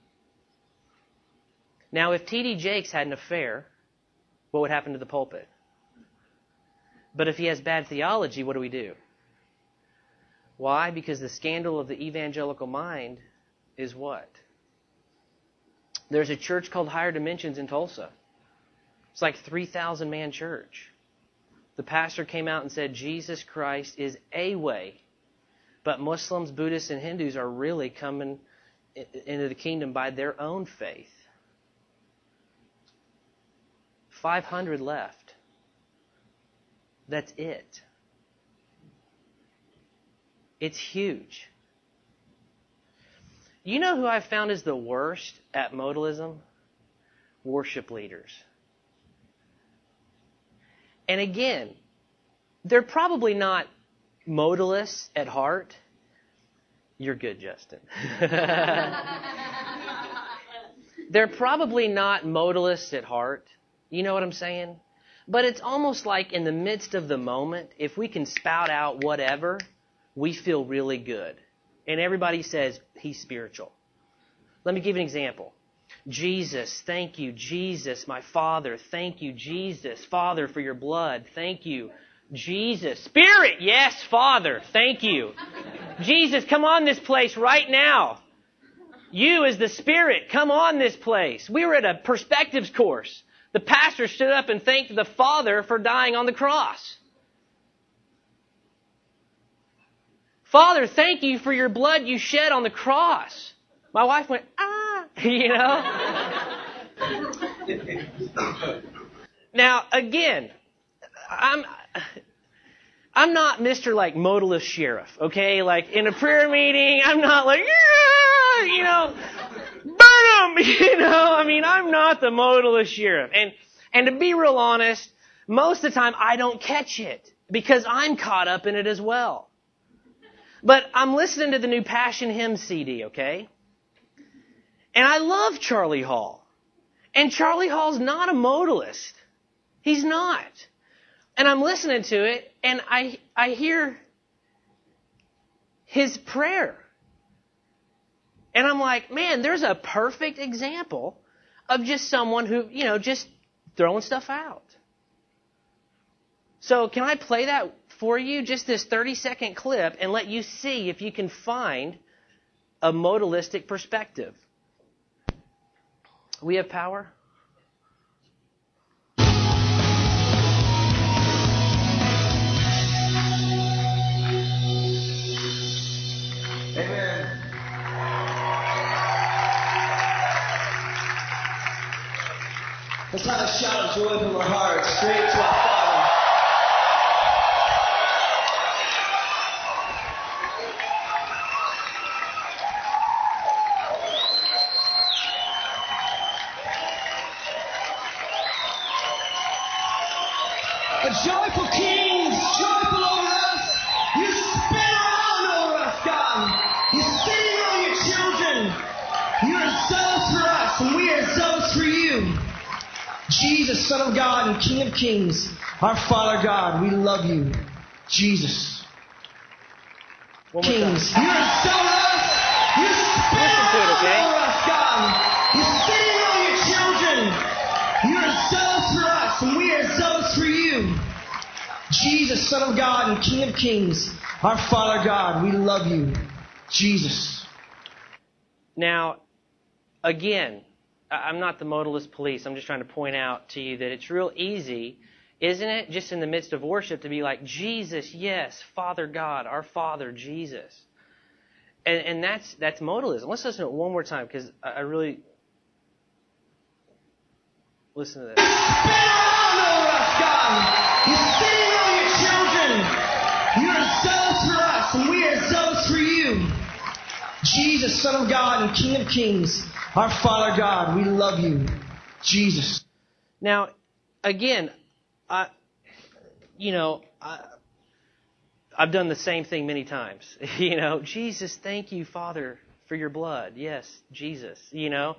Now, if T.D. Jakes had an affair, what would happen to the pulpit? But if he has bad theology, what do we do? Why? Because the scandal of the evangelical mind is what? There's a church called Higher Dimensions in Tulsa. It's like 3,000 man church. The pastor came out and said, Jesus Christ is a way. But Muslims, Buddhists, and Hindus are really coming into the kingdom by their own faith. 500 left. That's it. It's huge. You know who I've found is the worst at modalism? Worship leaders. And again, they're probably not modalists at heart. You're good, Justin. They're probably not modalists at heart. You know what I'm saying? But it's almost like in the midst of the moment, if we can spout out whatever, we feel really good. And everybody says, he's spiritual. Let me give you an example. Jesus, thank you. Jesus, my Father, thank you. Jesus, Father, for your blood. Thank you. Jesus, Spirit, yes, Father, thank you. Jesus, come on this place right now. You as the Spirit, come on this place. We were at a perspectives course. The pastor stood up and thanked the Father for dying on the cross. Father, thank you for your blood you shed on the cross. My wife went, you know. Now, again, I'm not Mr. like modalist sheriff, okay? Like in a prayer meeting, I'm not like, you know, burn them, you know. I mean, I'm not the modalist sheriff. And to be real honest, most of the time I don't catch it because I'm caught up in it as well. But I'm listening to the new Passion Hymn CD, okay? And I love Charlie Hall. And Charlie Hall's not a modalist. He's not. And I'm listening to it, and I hear his prayer. And I'm like, man, there's a perfect example of just someone who, you know, just throwing stuff out. So can I play that for you, just this 30-second clip, and let you see if you can find a modalistic perspective? We have power. Amen. Let's have a shout of joy from our hearts straight to our Father. A joyful King, joyful over us. You spin around over us, God. You're sitting on your children. You're zealous for us, and we are zealous for you. Jesus, Son of God and King of Kings, our Father God, we love you. Jesus. One more Kings, time. you're zealous. You spin around over us, God. You're sitting on your children. You're zealous for us, and we are zealous for you. Jesus, Son of God and King of Kings, our Father God, we love you. Jesus. Now, again, I'm not the modalist police. I'm just trying to point out to you that it's real easy, isn't it, just in the midst of worship to be like, Jesus, yes, Father God, our Father, Jesus. And that's modalism. Let's listen to it one more time because I really... Listen to this. Spin around over us, God. You're sitting on your children. You're zealous for us, and we are zealous for you. Jesus, Son of God and King of Kings, our Father God, we love you. Jesus. Now, again, I've done the same thing many times. You know, Jesus, thank you, Father, for your blood. Yes, Jesus, you know.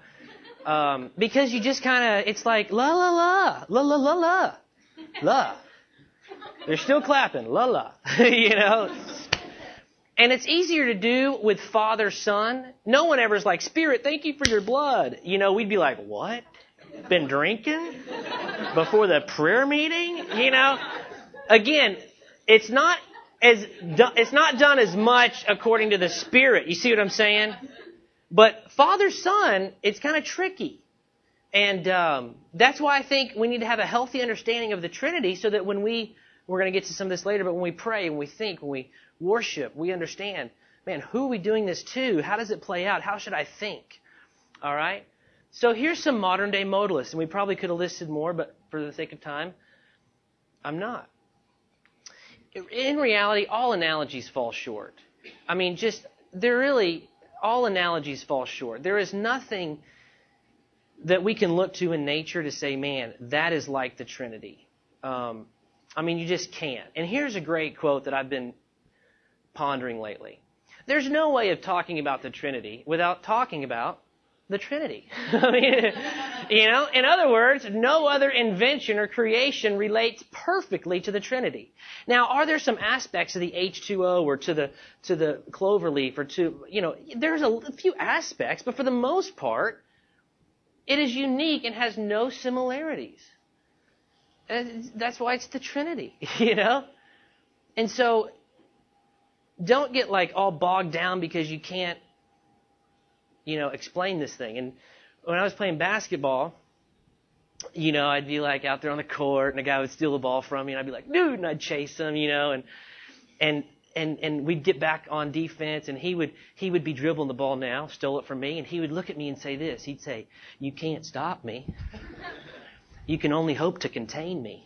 Because you just kind of, it's like, la, la, la, la, la, la, la, la. They're still clapping. La la. You know? And it's easier to do with Father, Son. No one ever's like, Spirit, thank you for your blood. You know, we'd be like, what? Been drinking? Before the prayer meeting? You know? Again, it's not done as much according to the Spirit. You see what I'm saying? But Father, Son, it's kind of tricky. And that's why I think we need to have a healthy understanding of the Trinity so that when we're going to get to some of this later, but when we pray, when we think, when we worship, we understand, man, who are we doing this to? How does it play out? How should I think? All right? So here's some modern day modalists, and we probably could have listed more, but for the sake of time, I'm not. In reality, all analogies fall short. I mean, all analogies fall short. There is nothing that we can look to in nature to say, man, that is like the Trinity. I mean, you just can't. And here's a great quote that I've been pondering lately. There's no way of talking about the Trinity without talking about the Trinity. I mean, you know, in other words, no other invention or creation relates perfectly to the Trinity. Now, are there some aspects of the H2O or to the clover leaf or there's a few aspects, but for the most part, it is unique and has no similarities. And that's why it's the Trinity, you know? And so, don't get like all bogged down because you can't, explain this thing. And when I was playing basketball, I'd be like out there on the court and a guy would steal the ball from me and I'd be like, dude, and I'd chase him, and we'd get back on defense and he would be dribbling the ball now, stole it from me, and he would look at me and say this. He'd say, you can't stop me. You can only hope to contain me.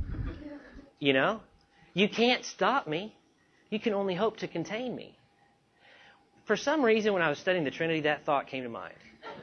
You can't stop me. You can only hope to contain me. For some reason, when I was studying the Trinity, that thought came to mind.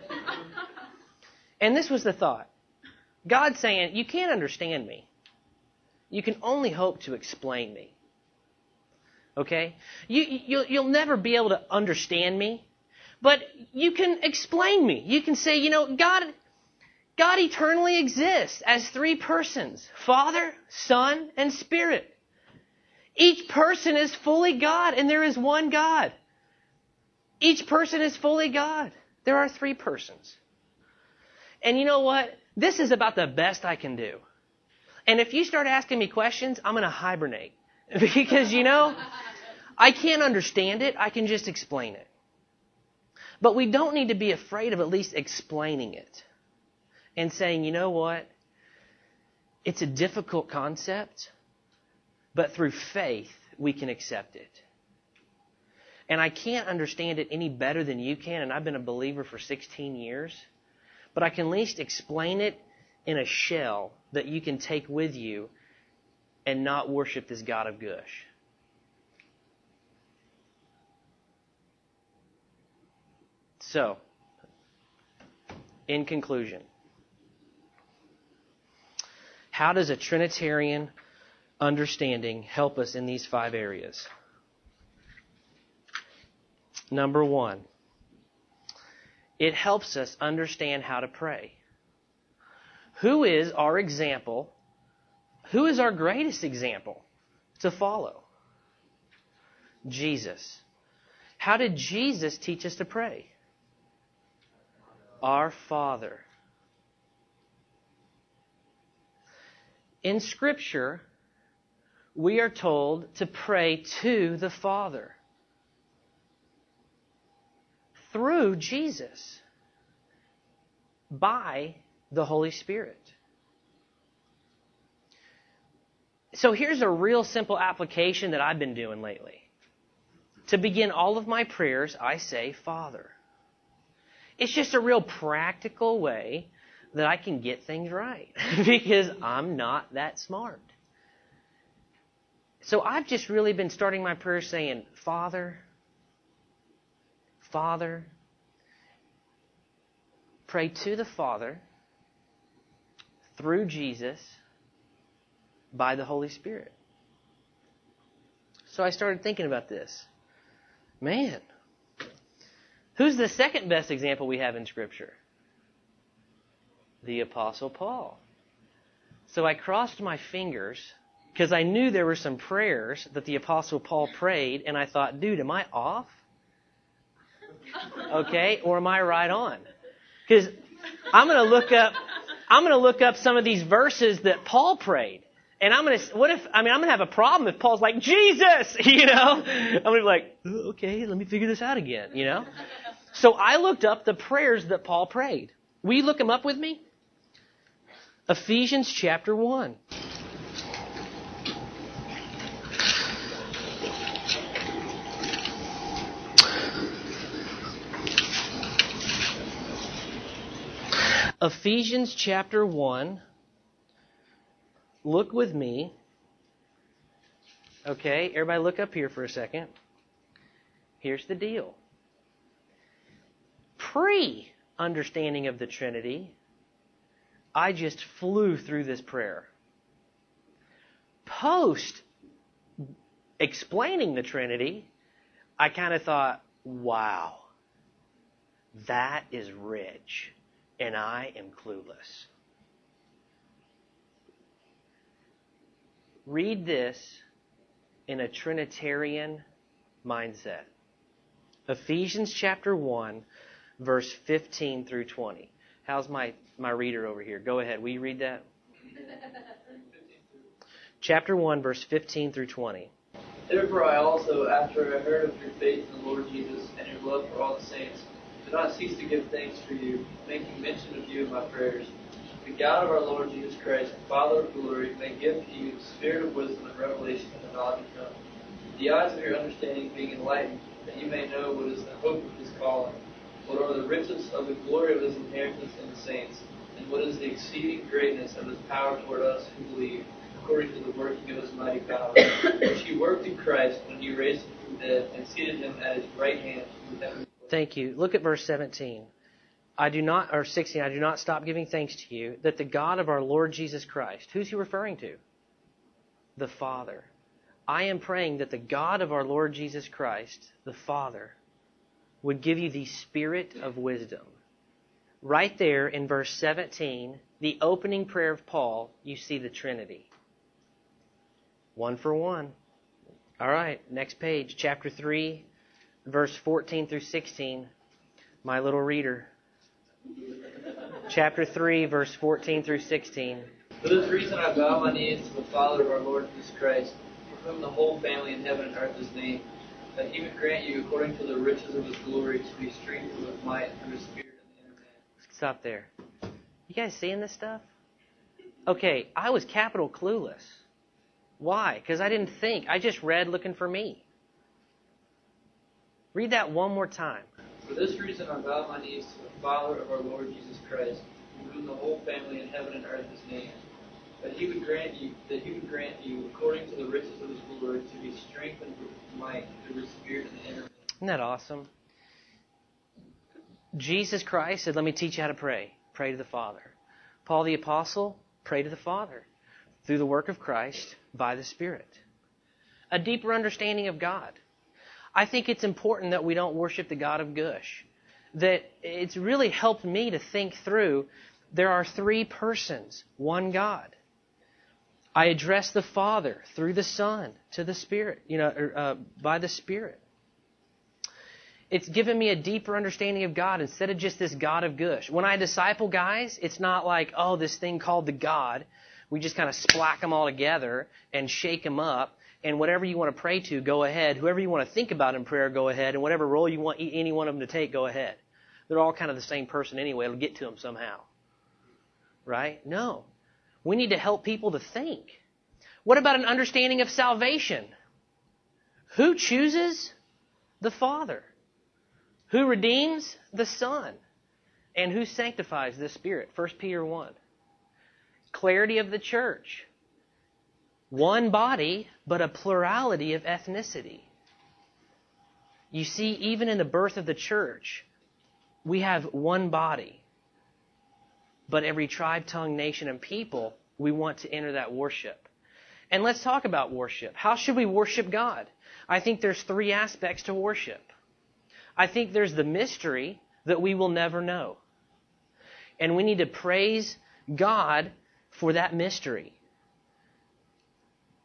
And this was the thought. God saying, you can't understand me. You can only hope to explain me. Okay? You'll never be able to understand me, but you can explain me. You can say, God eternally exists as three persons, Father, Son, and Spirit. Each person is fully God, and there is one God. Each person is fully God. There are three persons. And you know what? This is about the best I can do. And if you start asking me questions, I'm going to hibernate. Because, I can't understand it. I can just explain it. But we don't need to be afraid of at least explaining it. And saying, you know what? It's a difficult concept, but through faith, we can accept it. And I can't understand it any better than you can, and I've been a believer for 16 years. But I can at least explain it in a shell that you can take with you and not worship this God of Gush. So, in conclusion, how does a Trinitarian understanding help us in these 5 areas? Number 1, it helps us understand how to pray. Who is our example? Who is our greatest example to follow? Jesus. How did Jesus teach us to pray? Our Father. In Scripture, we are told to pray to the Father through Jesus by the Holy Spirit. So here's a real simple application that I've been doing lately. To begin all of my prayers, I say, Father. It's just a real practical way that I can get things right because I'm not that smart. So I've just really been starting my prayers saying, Father, Father, pray to the Father through Jesus by the Holy Spirit. So I started thinking about this. Man, who's the second best example we have in Scripture? The Apostle Paul. So I crossed my fingers because I knew there were some prayers that the Apostle Paul prayed, and I thought, dude, am I off? Okay, or am I right on? Because I'm going to look up some of these verses that Paul prayed. And I'm going to have a problem if Paul's like, Jesus, you know? I'm going to be like, okay, let me figure this out again, you know? So I looked up the prayers that Paul prayed. Will you look them up with me? Ephesians chapter 1. Ephesians chapter 1. Look with me. Okay, everybody look up here for a second. Here's the deal. Pre-understanding of the Trinity, I just flew through this prayer. Post-explaining the Trinity, I kind of thought, wow, that is rich. And I am clueless. Read this in a Trinitarian mindset. Ephesians chapter 1, verse 15 through 20. How's my reader over here? Go ahead. Will you read that? Chapter 1, verse 15 through 20. Therefore I also, after I heard of your faith in the Lord Jesus and your love for all the saints, do not cease to give thanks for you, making mention of you in my prayers. The God of our Lord Jesus Christ, the Father of glory, may give to you the spirit of wisdom and revelation and the knowledge of Him, the eyes of your understanding being enlightened, that you may know what is the hope of His calling, what are the riches of the glory of His inheritance in the saints, and what is the exceeding greatness of His power toward us who believe, according to the working of His mighty power, which He worked in Christ when He raised Him from the dead and seated Him at His right hand in the heavenly. Thank you. Look at verse 17. 16, I do not stop giving thanks to you that the God of our Lord Jesus Christ, who's He referring to? The Father. I am praying that the God of our Lord Jesus Christ, the Father, would give you the spirit of wisdom. Right there in verse 17, the opening prayer of Paul, you see the Trinity. One for one. All right, next page, chapter 3, verse 14 through 16. My little reader. Chapter 3, verse 14 through 16. For this reason I bow my knees to the Father of our Lord Jesus Christ, for whom the whole family in heaven and earth is named, that He would grant you, according to the riches of His glory, to be strengthened with might through His Spirit in the inner man. Stop there. You guys seeing this stuff? Okay, I was capital clueless. Why? Because I didn't think. I just read looking for me. Read that one more time. For this reason I bow my knees to the Father of our Lord Jesus Christ, for whom the whole family in heaven and earth is named, that He would grant you, according to the riches of His glory, to be strengthened with might through His Spirit in the inner man. Isn't that awesome? Jesus Christ said, let me teach you how to pray. Pray to the Father. Paul the Apostle, pray to the Father through the work of Christ by the Spirit. A deeper understanding of God. I think it's important that we don't worship the God of Gush. That it's really helped me to think through, there are three persons, one God. I address the Father through the Son to the Spirit, by the Spirit. It's given me a deeper understanding of God instead of just this God of Gush. When I disciple guys, it's not like, this thing called the God. We just kind of splack them all together and shake them up. And whatever you want to pray to, go ahead. Whoever you want to think about in prayer, go ahead. And whatever role you want any one of them to take, go ahead. They're all kind of the same person anyway. It'll get to them somehow. Right? No. We need to help people to think. What about an understanding of salvation? Who chooses? The Father. Who redeems? The Son. And who sanctifies? The Spirit. 1 Peter 1. Clarity of the church. One body, but a plurality of ethnicity. You see, even in the birth of the church, we have one body. But every tribe, tongue, nation, and people, we want to enter that worship. And let's talk about worship. How should we worship God? I think there's three aspects to worship. I think there's the mystery that we will never know. And we need to praise God for that mystery.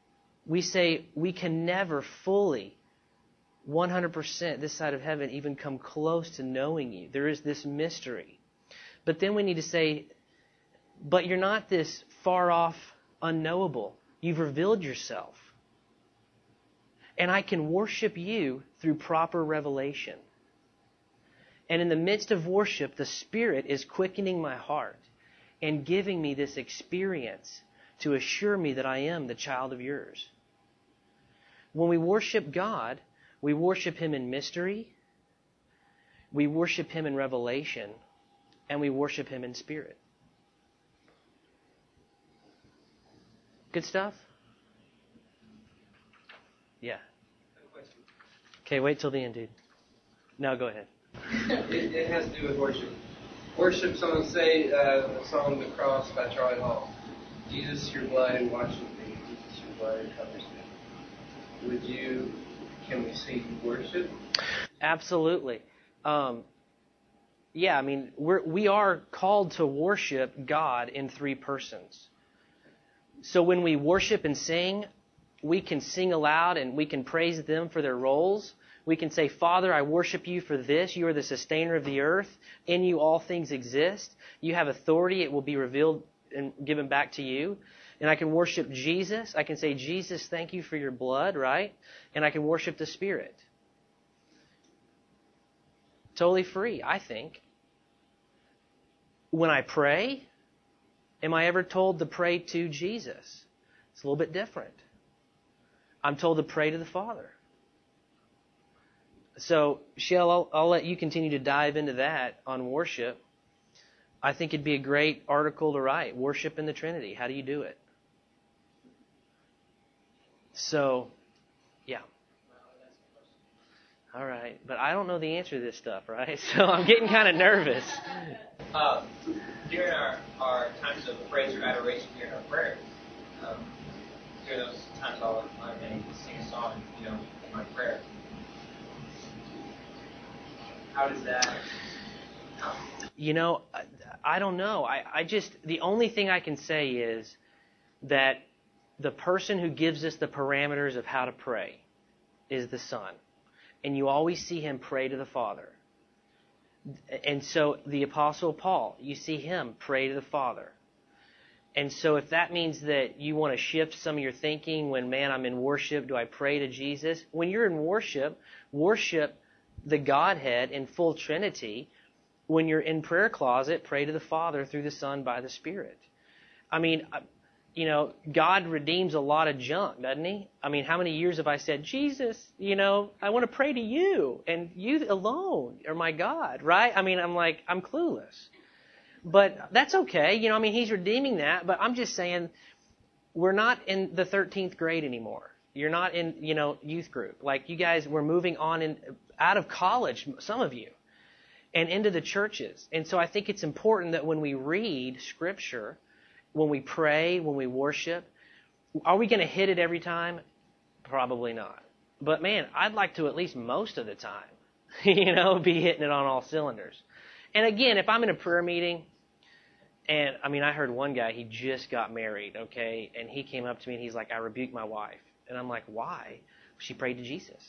we say we can never fully, 100% this side of heaven even come close to knowing you. There is this mystery. But then we need to say, but you're not this far off, unknowable. You've revealed yourself. And I can worship you through proper revelation. And in the midst of worship, the Spirit is quickening my heart and giving me this experience to assure me that I am the child of yours. When we worship God, we worship Him in mystery, we worship Him in revelation, and we worship Him in spirit. Good stuff? Yeah. Okay, wait till the end, dude. No, go ahead. It has to do with worship. Worship, someone say the song "The Cross" by Charlie Hall. Jesus, your blood washes me. Jesus, your blood covers me. Can we sing worship? Absolutely. Yeah, I mean, we are called to worship God in three persons. So when we worship and sing, we can sing aloud and we can praise them for their roles. We can say, Father, I worship you for this. You are the sustainer of the earth. In you all things exist. You have authority. It will be revealed and given back to you. And I can worship Jesus. I can say, Jesus, thank you for your blood, right? And I can worship the Spirit. Totally free, I think. When I pray, am I ever told to pray to Jesus? It's a little bit different. I'm told to pray to the Father. So, Shell, I'll let you continue to dive into that on worship. I think it'd be a great article to write. Worship in the Trinity. How do you do it? So, yeah. All right. But I don't know the answer to this stuff, right? So I'm getting kind of nervous. During our times of praise or adoration during our prayer, during those times I'll sing a song, in my prayer. How does that... I don't know. I just, the only thing I can say is that the person who gives us the parameters of how to pray is the Son. And you always see Him pray to the Father. And so the Apostle Paul, you see him pray to the Father. And so if that means that you want to shift some of your thinking when, man, I'm in worship, do I pray to Jesus? When you're in worship the Godhead in full Trinity. When you're in prayer closet, pray to the Father through the Son by the Spirit. I mean, God redeems a lot of junk, doesn't He? I mean, how many years have I said, Jesus, I want to pray to you, and you alone are my God, right? I mean, I'm clueless. But that's okay. He's redeeming that, but I'm just saying we're not in the 13th grade anymore. You're not in, youth group. Like you guys, we're moving on out of college, some of you, and into the churches. And so I think it's important that when we read Scripture, when we pray, when we worship, are we going to hit it every time? Probably not. But man, I'd like to at least most of the time, be hitting it on all cylinders. And again, if I'm in a prayer meeting, and I heard one guy, he just got married, okay, and he came up to me and he's like, I rebuked my wife. And I'm like, why? She prayed to Jesus.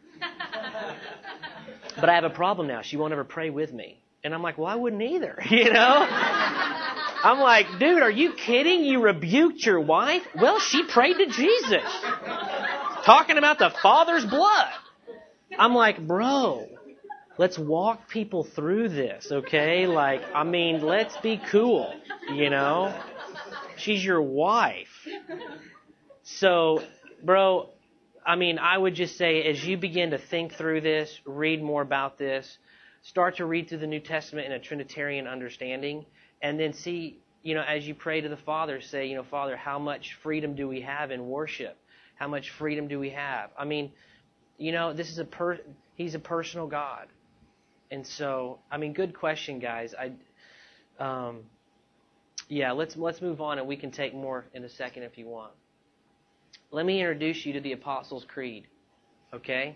But I have a problem now. She won't ever pray with me. And I'm like, well, I wouldn't either, I'm like, dude, are you kidding? You rebuked your wife? Well, she prayed to Jesus. Talking about the Father's blood. I'm like, bro, let's walk people through this, okay? Let's be cool, She's your wife. So, bro, I would just say as you begin to think through this, read more about this, start to read through the New Testament in a Trinitarian understanding, and then see, as you pray to the Father, say, Father, how much freedom do we have in worship? How much freedom do we have? This is He's a personal God. And so, good question, guys. Let's move on, and we can take more in a second if you want. Let me introduce you to the Apostles' Creed, okay?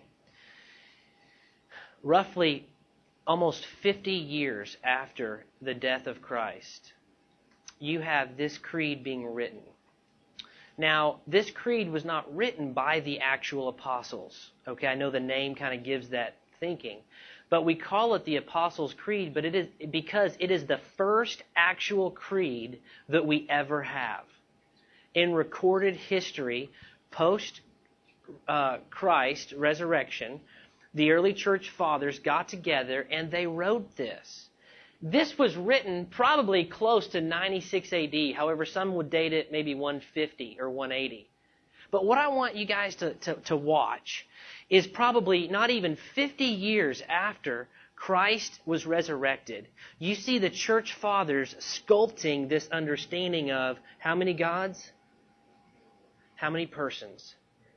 Roughly almost 50 years after the death of Christ, you have this creed being written. Now, this creed was not written by the actual apostles. Okay, I know the name kind of gives that thinking. But we call it the Apostles' Creed, but it is because it is the first actual creed that we ever have. In recorded history, post Christ resurrection, the early church fathers got together and they wrote this. This was written probably close to 96 AD. However, some would date it maybe 150 or 180. But what I want you guys to watch is probably not even 50 years after Christ was resurrected. You see the church fathers sculpting this understanding of how many gods? How many persons?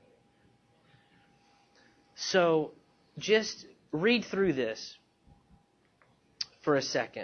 So just read through this for a second.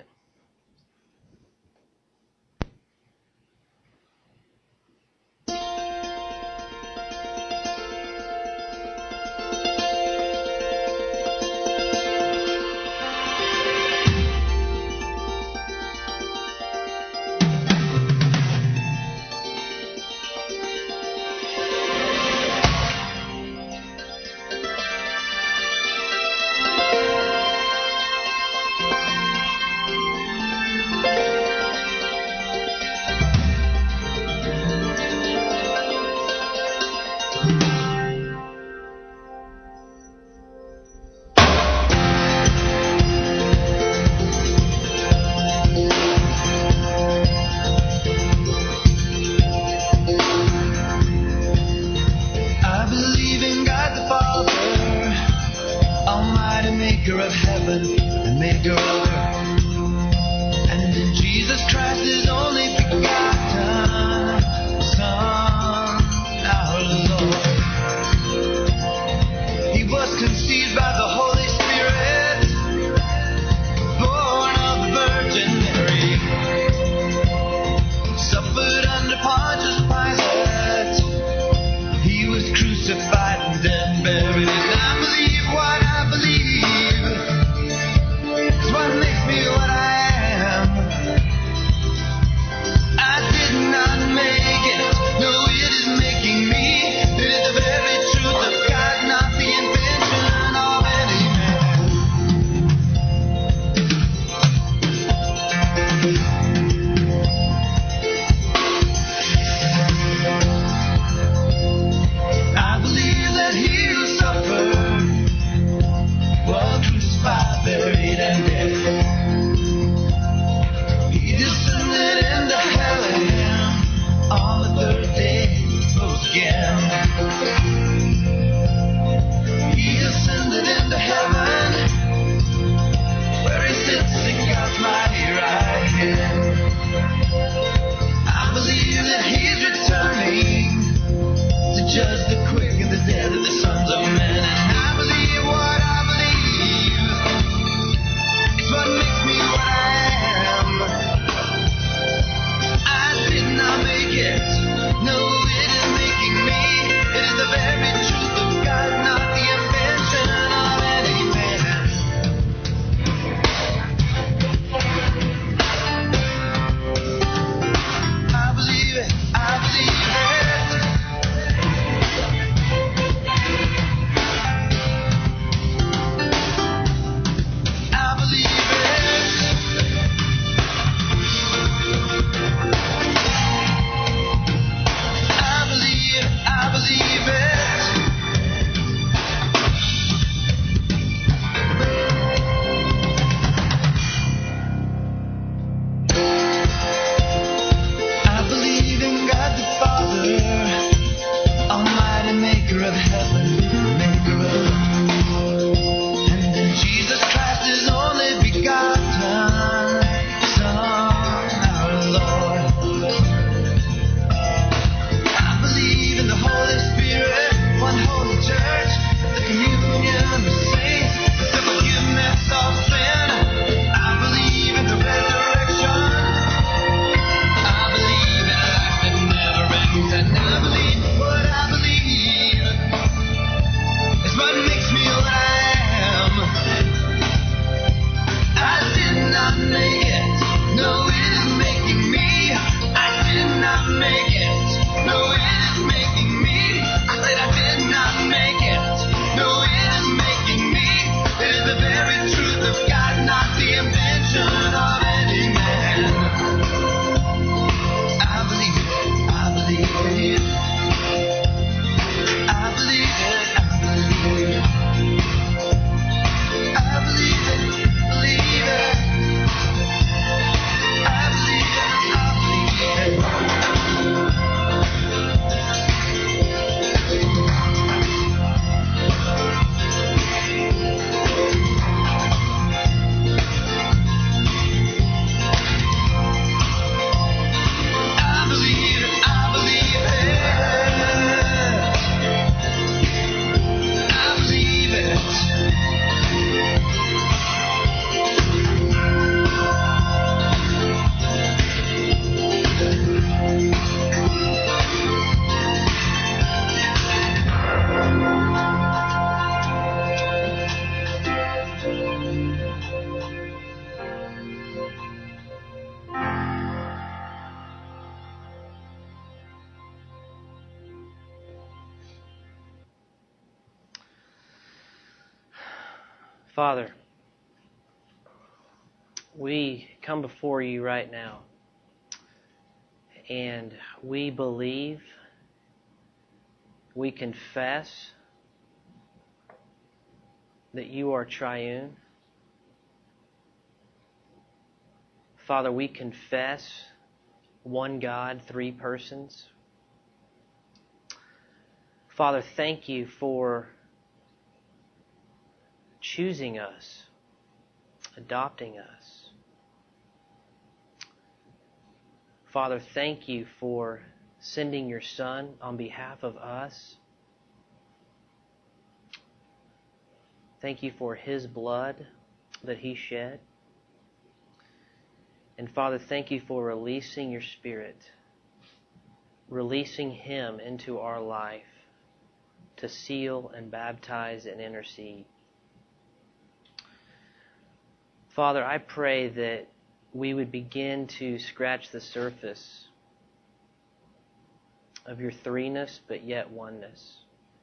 Father, we come before you right now, and we believe, we confess that you are triune. Father, we confess one God, three persons. Father, thank you for choosing us, adopting us. Father, thank you for sending your Son on behalf of us. Thank you for his blood that he shed. And Father, thank you for releasing your Spirit, releasing him into our life to seal and baptize and intercede. Father, I pray that we would begin to scratch the surface of your threeness, but yet oneness.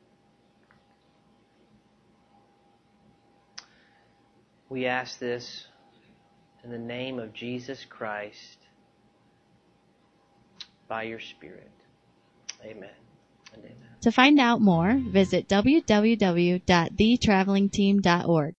We ask this in the name of Jesus Christ, by your Spirit. Amen and amen. To find out more, visit www.thetravelingteam.org.